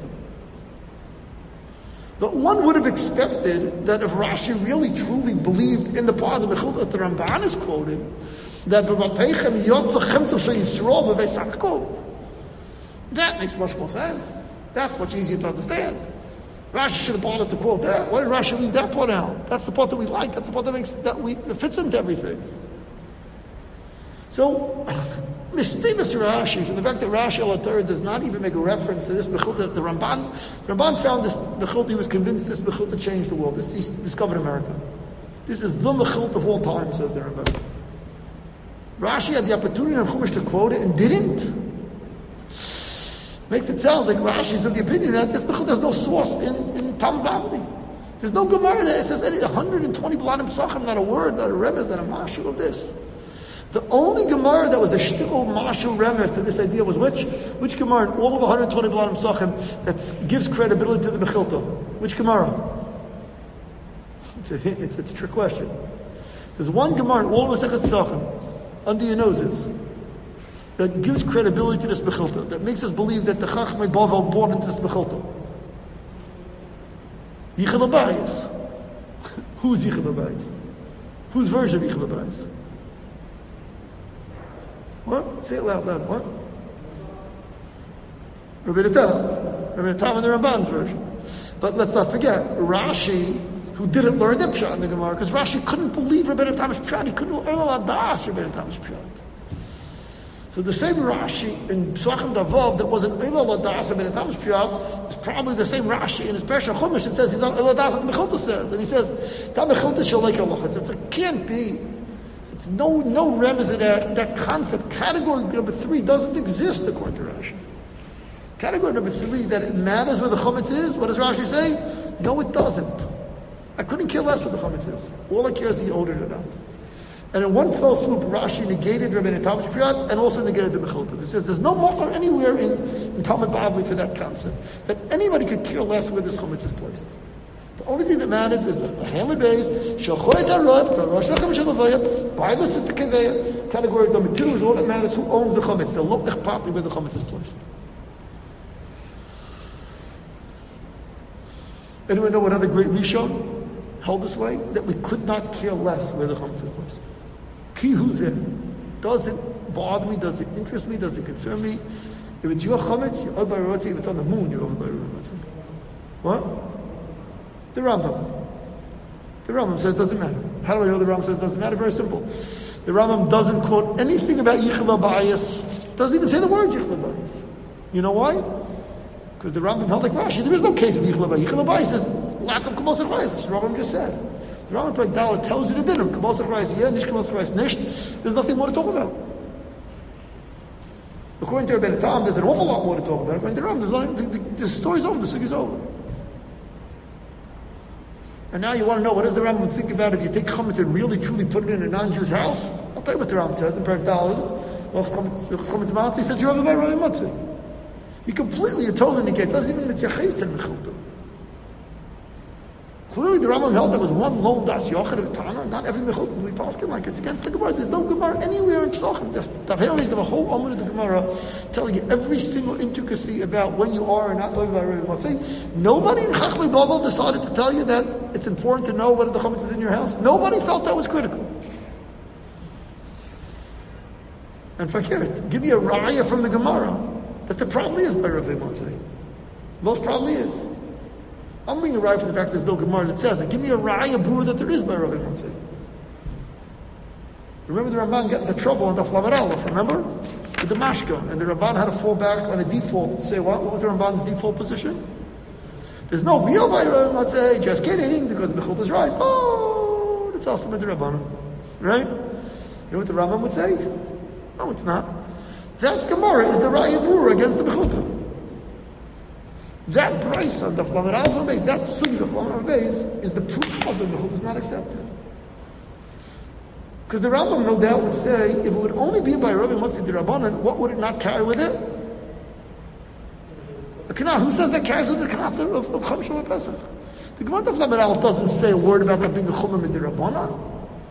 But one would have expected that if Rashi really truly believed in the part of the Mechilta that the Ramban is quoting, that B'Vatechem Yotza Chamtzo Shel Yisrael B'Veis Akum, that makes much more sense. That's much easier to understand. Rashi should have bothered to quote that. Why did Rashi leave that part out? That's the part that we like. That's the part that fits into everything. So, mistakes Rashi from the fact that Rashi al-Torah does not even make a reference to this Mechilta. The Ramban found this Mechilta. He was convinced this Mechilta changed the world. He discovered America. This is the Mechilta of all time, says the Ramban. Rashi had the opportunity of Chumash to quote it and didn't. Makes it sound like Rashi is of the opinion that this Mechilta has no source in Talmud Bavli. There's no Gemara that says 120 bladim psachim, not a word, not a remez, not a mashu of this. The only Gemara that was a shtickle mashu remez to this idea was which Gemara in all of 120 bladim psachim that gives credibility to the Mechilta? Which Gemara? It's a trick question. There's one Gemara in all of Masechet Psachim, under your noses, that gives credibility to this Mechilta, that makes us believe that the Chachmei Bavel bought into this Mechilta. Yichel Abayis. Who's Yichel Abayis? Whose version of Yichel Abayis? What? Say it loud. What? Rabbi Tam and the Ramban's version. But let's not forget, Rashi, who didn't learn the Pshat in the Gemara, because Rashi couldn't believe Rabbi Tam's Pshat. He couldn't learn das Rabbi Tam's Pshat. So the same Rashi in Psachim Davav that wasn't Eila das Rabbi Tam's Pshat is probably the same Rashi in his Parsha Chumash that says he's not Eila das what Mechilta says. And he says, Ta Mechilta Shalek Allah. It can't be. It's no remez of that concept. Category number 3 doesn't exist according to Rashi. Category number 3, that it matters where the chametz is. What does Rashi say? No, it doesn't. I couldn't care less what the chametz is. All I care is he owed it or not. And in one fell swoop, Rashi negated Rabbeinu Tam's Pshat and also negated the Mechilta. It says there's no makar anywhere in Talmud Bavli for that concept, that anybody could care less where this chametz is placed. The only thing that matters is that the Hamid Beis, Shachoy Tarov, the Rosh Hashem Shalavaya, Pilot is the Keveya. Category number 2 is all that matters who owns the chametz. The Lokach partly where the chametz is placed. Anyone know what other great Rishon held this way? That we could not care less where the chametz is placed. Ki huzeh. Does it bother me? Does it interest me? Does it concern me? If it's your chametz, you're over by Rotzi. If it's on the moon, you're over by Rotzi. What? The Rambam. The Rambam says it doesn't matter. How do I know the Rambam says it doesn't matter? Very simple. The Rambam doesn't quote anything about Yichel Abayis. Doesn't even say the word Yichel Abayis. You know why? Because the Rambam held like Rashi. There is no case of Yichel Abayis. Yichel Abayis is lack of Kabbalah Sachrayis. The Rambam just said. The Rambam Perek Dalet tells you the dinner. Kabbalah Sachrayis, yeah, Nish Kabbalah Sachrayis, Nish. There's nothing more to talk about. According to Rabbeinu Tam, there's an awful lot more to talk about. According to the Rambam, the story's over, the sugi's over. And now you want to know, what does the Rambam think about if you take chametz and really truly put it in a non-Jew's house? I'll tell you what the Rambam says in Perek Dalet. He says, you're over by Rav Matzah. He completely and totally negates. Doesn't even mitzaches to Mechilta. Clearly the Rambam held that was one lone das yochid of Tana. Not every Mechilta will be paskin like it's against the Gemara. There's no Gemara anywhere in Psachim. Tavhelis have a whole Amud of the Gemara telling you every single intricacy about when you are or not over by Rav Matzah. Nobody in Chachmei Bavel decided to tell you that it's important to know whether the chametz is in your house. Nobody felt that was critical. And forget it. Give me a raya from the Gemara that there probably is by Rav Matzah. Most probably is. I'm bringing a raya from the fact there's no Gemara that says it. Give me a raya brewer that there is by Rav Matzah. Remember the Ramban got into trouble on the Lamed Aleph, remember? With the Mashka. And the Ramban had to fall back on a default and say, what was the Ramban's default position? There's no real by Rav Matzah, just kidding, because the Mechilta is right. Oh, it's also with the Rabbanim. Right? You know what the Rambam would say? No, it's not. That Gemara is the Raya Bura against the Mechilta. That price on the Lamed Aleph base, that Sugi of Lamed Aleph base, is the proof that the Mechilta is not accepted. Because the Rambam no doubt would say, if it would only be by Rabbi Matzah the Rabbanan, what would it not carry with it? A Kanah. Who says that carries with the Kanah of Chom Shabbat Pesach? The Gemara of Lamed Aleph doesn't say a word about that being a Chumam in the Rabbanan.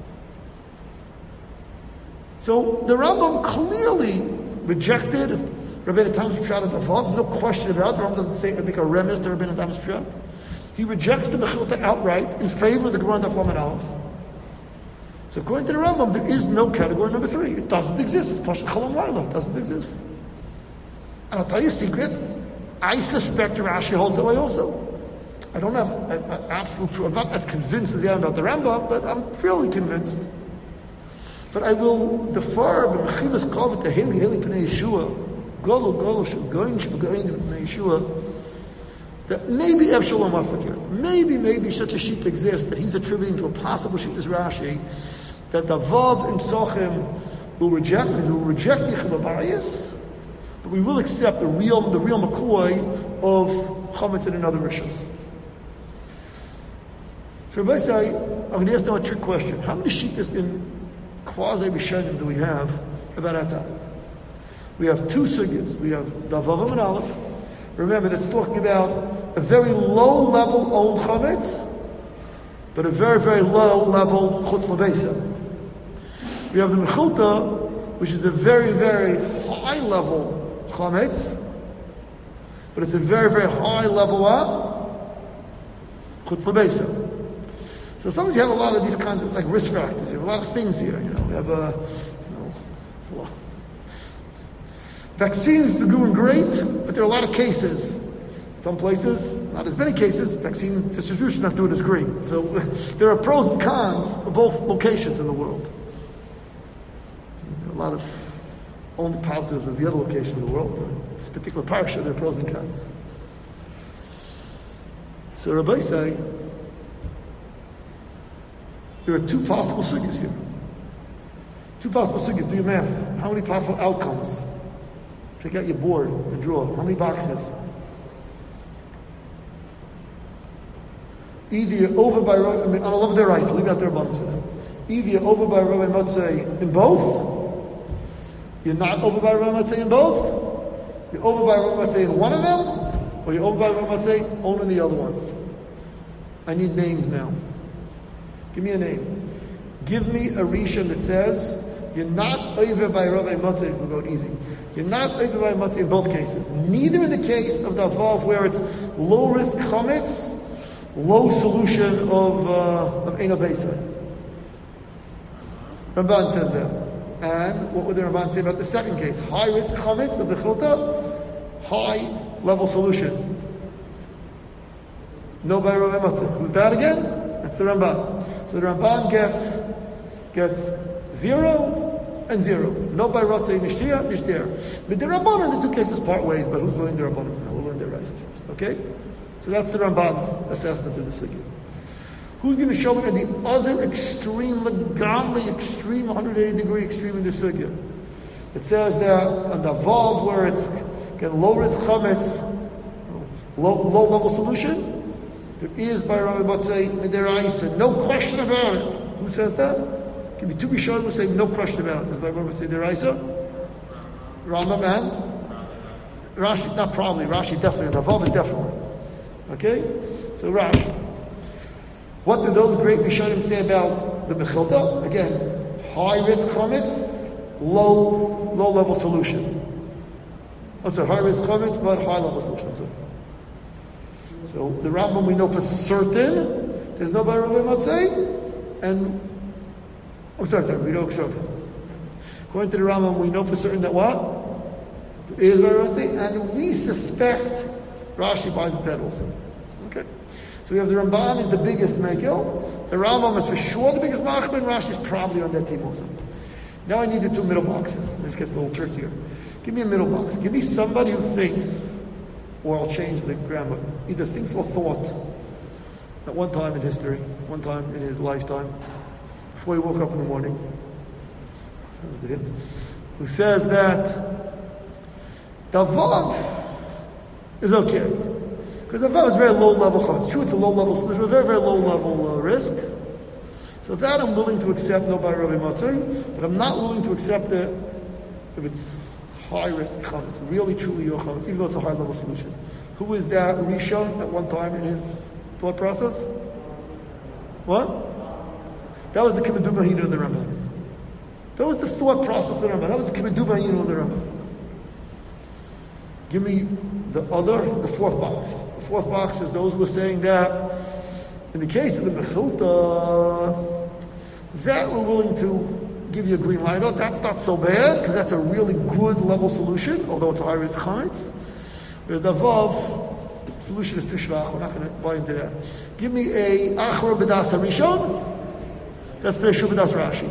So the Rambam clearly rejected Rabbeinu Tam's Pshat Davav, no question about it. The Rambam doesn't say it would make a remiss to Rabbeinu Tam's Pshat. He rejects the Mechilta outright in favor of the Gemara of Lamed Aleph. So according to the Rambam, there is no category number 3. It doesn't exist. It's Pashat Chalam Laila. It doesn't exist. And I'll tell you a secret. I suspect Rashi holds that way also. I don't have an absolute proof. I'm not as convinced as I am about the Rambam, but I'm fairly convinced. But I will defer b'mechilas kavod teheli heli pnei Yeshua, golo sh'goyin pnei Yeshua, that maybe Avshalom Afakir, maybe such a sheet exists that he's attributing to a possible sheet as Rashi, that the Vav in Psachim will reject Yichel Abayis, but we will accept the real McCoy of Chametz and other rishos. So Rabbi say, I'm going to ask them a trick question. How many shittas in Quasi Rishonim do we have about our topic? We have two sugyas. We have Davav and Aleph. Remember, that's talking about a very low level old chametz, but a very, very low level chutz lebeisa. We have the Mechilta, which is a very, very high level chametz, but it's a very, very high level chutz lebeisa. So sometimes you have a lot of these kinds of, it's like risk factors. You have a lot of things here. We have it's a lot. Vaccines are doing great, but there are a lot of cases. Some places, not as many cases, vaccine distribution not doing as great. So there are pros and cons of both locations in the world. A lot of only positives of the other location in the world. But this particular parasha, there are pros and cons. So Rabbi say, there are two possible sugyas here. Two possible sugyas. Do your math. How many possible outcomes? Take out your board and draw. How many boxes? Either you're over by Rabbi, I love their rice, leave out their bottom for now. Either you're over by Rabbi Motzei in both, you're not over by Rabbi Motzei in both, you're over by Rabbi Motzei in one of them, or you're over by Rabbi Motzei only in the other one. I need names now. Give me a name. Give me a rishon that says you're not over by Rabbi Motzei. We'll go easy. You're not over by Motzei in both cases. Neither in the case of the Avav where it's low risk chametz, low solution of Eino Beisa. Ramban says that. And what would the Ramban say about the second case? High risk chametz of the Chilta, high level solution. No by Rabbi Motzei. Who's that again? That's the Ramban. So the Ramban gets 0 and 0. No by Ratzei Nishtia, Nishtir. But the Ramban in the two cases part ways, but who's learning the Ramban now? We'll learn their rights first. Okay? So that's the Ramban's assessment of the sugya. Who's going to show me the other extreme, legamli extreme, 180-degree extreme in the sugya? It says that on the Vav where it's again low risk chametz, low level solution. There is by Rabbi Motzei Midiraisa, no question about it. Who says that? Give me two Rishonim who say no question about it. Does by Rabbi Motzei Midiraisa? Rambam and Rashi, not probably. Rashi definitely. The Vav is definitely. Okay, so Rashi. What do those great Rishonim say about the Mechilta? Again, high risk chametz, low level solution. High risk chametz, but high level solution. So the Rambam we know for certain there's no by Rabbi Motzei, and we know according to the Rambam we know for certain that what? There is by Rabbi Motzei, and we suspect Rashi buys that also. Okay. So we have the Ramban is the biggest Megil, the Rambam is for sure the biggest Machmer, and Rashi is probably on that team also. Now I need the two middle boxes. This gets a little trickier. Give me a middle box. Give me somebody who thinks, or I'll change the grammar, either thinks or thought at one time in history, one time in his lifetime, before he woke up in the morning, that was the hint, who says that the Vav is okay. Because the Vav is very low level chametz. True, it's a low level solution, but very, very low level risk. So that I'm willing to accept, no by Rabbi Motzei, but I'm not willing to accept it if it's high risk chametz, really truly your chametz, even though it's a high level solution. Who is that Rishon at one time in his thought process? What? That was the Kibbutz Mahina of the Rambam. That was the thought process of the Rambam. That was the Kibbutz Mahina of the Rambam. Give me the fourth box. The fourth box is those who are saying that in the case of the Mechilta, that we're willing to give you a green light. Oh, that's not so bad, because that's a really good level solution, although it's a high risk chametz. Whereas the Vav, solution is too shvach, we're not going to buy into that. Give me a Achra B'das HaRishon, that's Peshu B'das Rashi.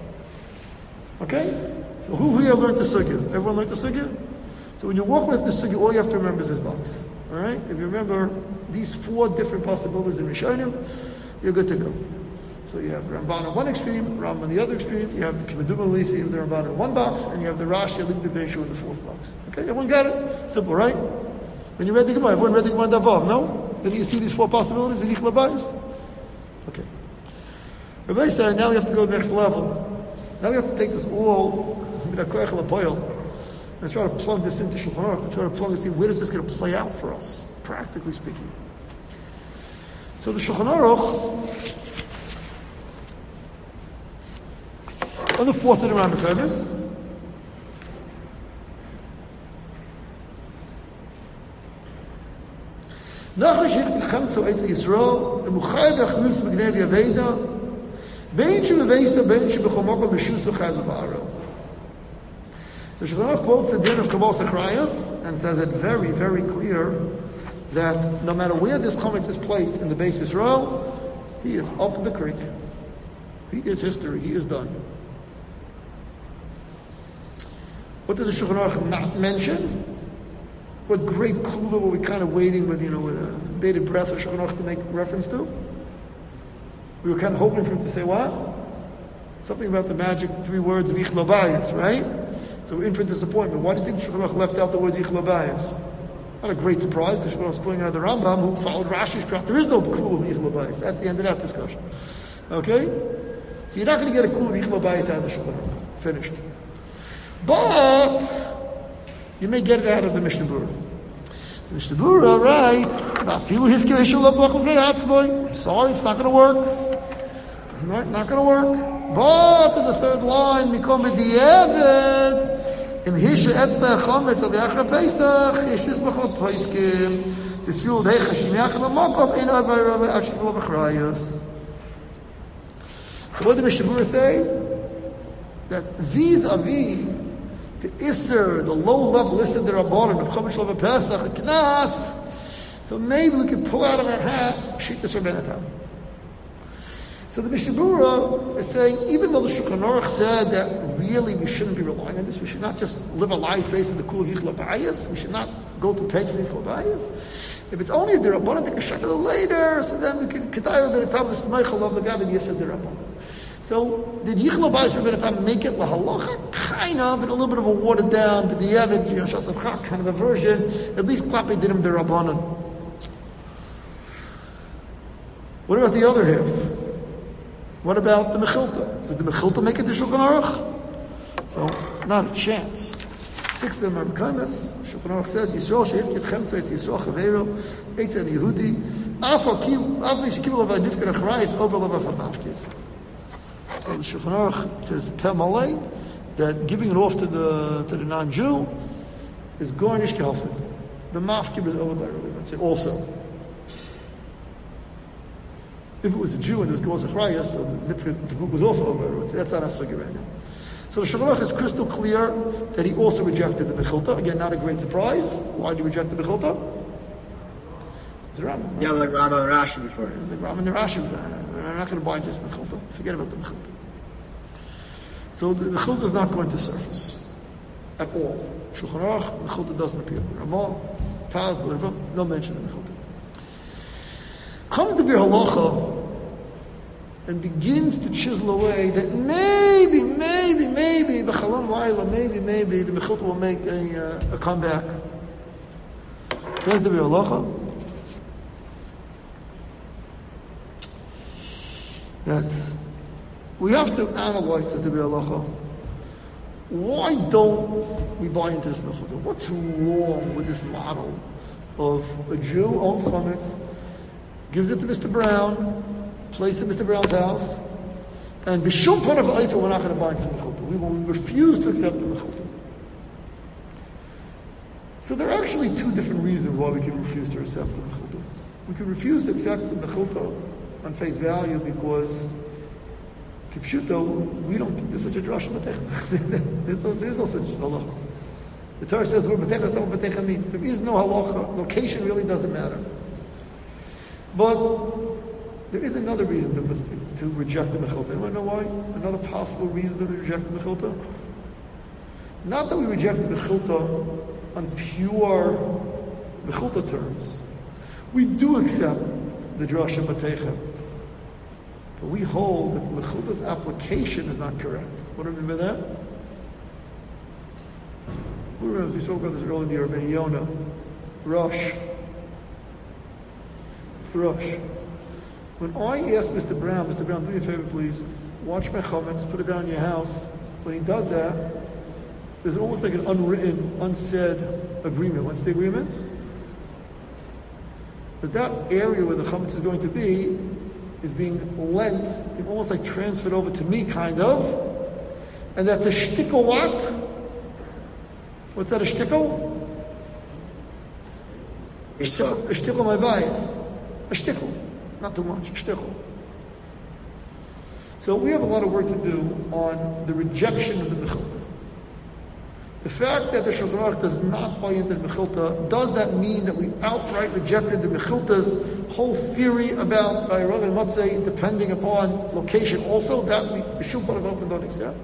Okay? So who here learned the sugya? Everyone learned the sugya? So when you walk with the sugya, all you have to remember is this box. Alright? If you remember these four different possibilities in Rishonim, you're good to go. So you have Ramban on one extreme, Ramban on the other extreme, you have the Kibbutz Lisi, you have the Ramban in one box, and you have the Rashi, the Peshu in the fourth box. Okay? Everyone got it? Simple, right? When you read the Gemara, everyone read the Gemara Davav, no? Did you see these four possibilities in Yichla Bayis? Okay. Rabbi said, now we have to go to the next level. Now we have to take this all, let's try to plug this into Shulchan Aruch. Let's try to plug this in. Where is this going to play out for us, practically speaking? So the Shulchan Aruch, on the fourth of the Rambam, Nachar Shich B'Chamtzo Eitz Yisrael, Emuchai B'Achnus B'Gnev Yaveda, Bein Shebevesa, Bein Shebechomoko B'Shus Uchai B'Varo. So Shulchan Aruch quotes the din of Kabbalah Sechrayas and says it very, very clear that no matter where this chametz is placed in the Beis Yisrael, he is up the creek. He is history. He is done. What did the Shulchan Aruch not mention? What great kula were we kind of waiting with, with a bated breath for Shulchan Aruch to make reference to? We were kind of hoping for him to say what? Something about the magic 3 words of Yichlo Bayis, right? So we're in for disappointment. Why do you think Shulchan Aruch left out the words Yichlo Bayis? Not a great surprise. The Shulchan Aruch is quoting out of the Rambam, who followed Rashi's track. There is no kula of Yichlo Bayis. That's the end of that discussion. Okay? So you're not going to get a kula of Yichlo Bayis out of the Shulchan Aruch. Finished. But you may get it out of the Mishnah Berurah. The Mishnah Berurah writes, sorry, it's not going to work. Right? Not going to work. But in the third line, Mikom B'di'evet, Im Hisha Etzna Chometz Al Yachra Pesach, Yeshis Machal Peskim, Tisfiul Dei Chashim Yachal Makom, In Avay Rabbi Ashkil B'chrayas. So what did the Mishnah Berurah say? That vis-a-vis the Isser, the low-level Isser, the Rabbanon, the Chomesh Lava Pesach, the Knas, so maybe we could pull out of our hat Shittas Rabbeinu Tam. So the Mishnah Berurah is saying, even though the Shulchan Aruch said that really we shouldn't be relying on this, we should not just live our lives based on the Kul of Yichlo Bayis, we should not go to Pesach Yichlo Bayis. If it's only the Rabbanon take a shekel later, so then we could Kedai Rabbeinu Tam the Smeichel of the Gav and Yisr the Rabbanon. So did Yichlo Bayis Rabbeinu Tam make it lahalacha? Kind of, and a little bit of a watered down, but the Yevid, kind of a version. At least Klape did him the Rabbanon. What about the other half? What about the Mechilta? Did the Mechilta make it to Shulchan Aruch? So, not a chance. 6 of them are B'kaimas. Shulchan Aruch says, Yisrael she'ifkir chemtza, it's Yisrael chaveiro, eitz and Yehudi, af mi shekibel avay nifkir achrayis, over lavav hamavkir. So the Shulchan Aruch says, Pemalei, that giving it off to the non-Jew is garnish gehalfin. The mafkir is over by Rabbi. Also. If it was a Jew and it was Achrayas, so the group was also over. That's not a sugi right now. So the Shulchan Aruch is crystal clear that he also rejected the Mechilta. Again, not a great surprise. Why did he reject the Mechilta? It's a Rambam. Right? Yeah, like Rambam and Rashi before. It's like Rambam and Rashi. We're not going to buy this Mechilta. Forget about the Mechilta. So the Mechilta is not going to surface at all. Shulchan Aruch, Mechilta doesn't appear. Ramah, Taz, no mention of Mechilta. Comes the Bir Halacha and begins to chisel away that maybe, B'chalam Laila, maybe the Mechilta will make a comeback. Says the Bir Halacha that we have to analyze, says the Bir Halacha, why don't we buy into this Mechilta? What's wrong with this model of a Jew owns chametz, gives it to Mr. Brown, places it in Mr. Brown's house, and b'shum pon of Eiffel, we're not going to buy into the Mechilta. We will refuse to accept the Mechilta. So there are actually 2 different reasons why we can refuse to accept the Mechilta. We can refuse to accept the Mechilta on face value because Kipshuto, we don't think there's such a drash B'techa. There's no such halacha. The Torah says we're B'techa, that's what B'techa means. There is no halacha. Location really doesn't matter. But there is another reason to reject the Mechilta. Anyone know why? Another possible reason to reject the Mechilta? Not that we reject the Mechilta on pure Mechilta terms. We do accept the Drasha B'techa. But we hold that the Mechilta's application is not correct. What do we mean by that? We spoke about this earlier in the year, Ben Yonah, Rosh. When I ask Mr. Brown, do me a favor, please, watch my chametz, put it down in your house. When he does that, there's almost like an unwritten, unsaid agreement. What's the agreement? That area where the chametz is going to be is being lent, almost like transferred over to me, kind of. And that's a shtickle what? What's that, a shtickle? A shtickle my bias. A shtickle. Not too much. A shtickle. So we have a lot of work to do on the rejection of the mechilta. The fact that the Shulchan Aruch does not buy into the mechilta, does that mean that we outright rejected the mechilta's whole theory about by Rav and Matzeh depending upon location also? That we should put about and don't accept?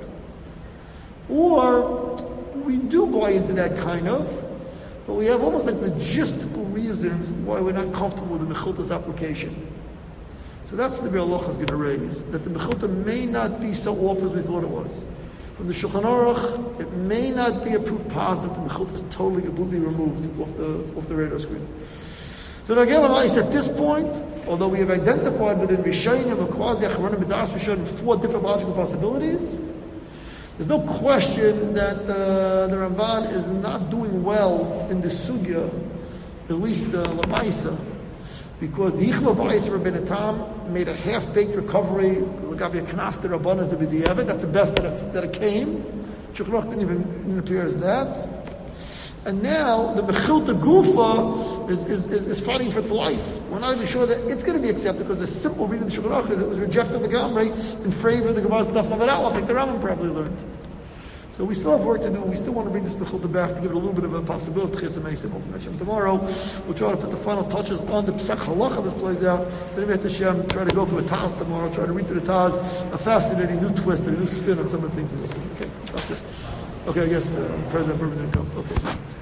Or we do buy into that kind of, but we have almost like logistical reasons why we're not comfortable with the mechilta's application. So that's what the Biur Halacha is going to raise, that the mechilta may not be so off as we thought it was. From the Shulchan Aruch, it may not be a proof positive the mechilta is totally, completely removed off the radar screen. So now again, at this point, although we have identified within Rishayim and Quasi Achronim B'das Rishayim 4 different logical possibilities, there's no question that the Ramban is not doing well in the sugya, at least Lamaisa, because the Yichla B'Ais Rabbeinu Tam made a half-baked recovery. Gabi Knas the Rabbanas of B'diavad. That's the best that it came. Shulchan Aruch didn't appear as that. And now the Mechilta Gufa is fighting for its life. We're not even sure that it's going to be accepted because the simple reading of the Shulchan Aruch is it was rejected the Gamrei in favor of the Gemara's Daf Lamed Aleph, like the Rambam probably learned. So we still have work to do. We still want to bring this Mechilta back to give it a little bit of a possibility. Tomorrow, we'll try to put the final touches on the Pesach Halacha this plays out. Then we have to try to go through a Taz tomorrow, try to read through the Taz, a fascinating new twist and a new spin on some of the things in this. Okay, that's it. Okay, I guess President Berman didn't come. Okay.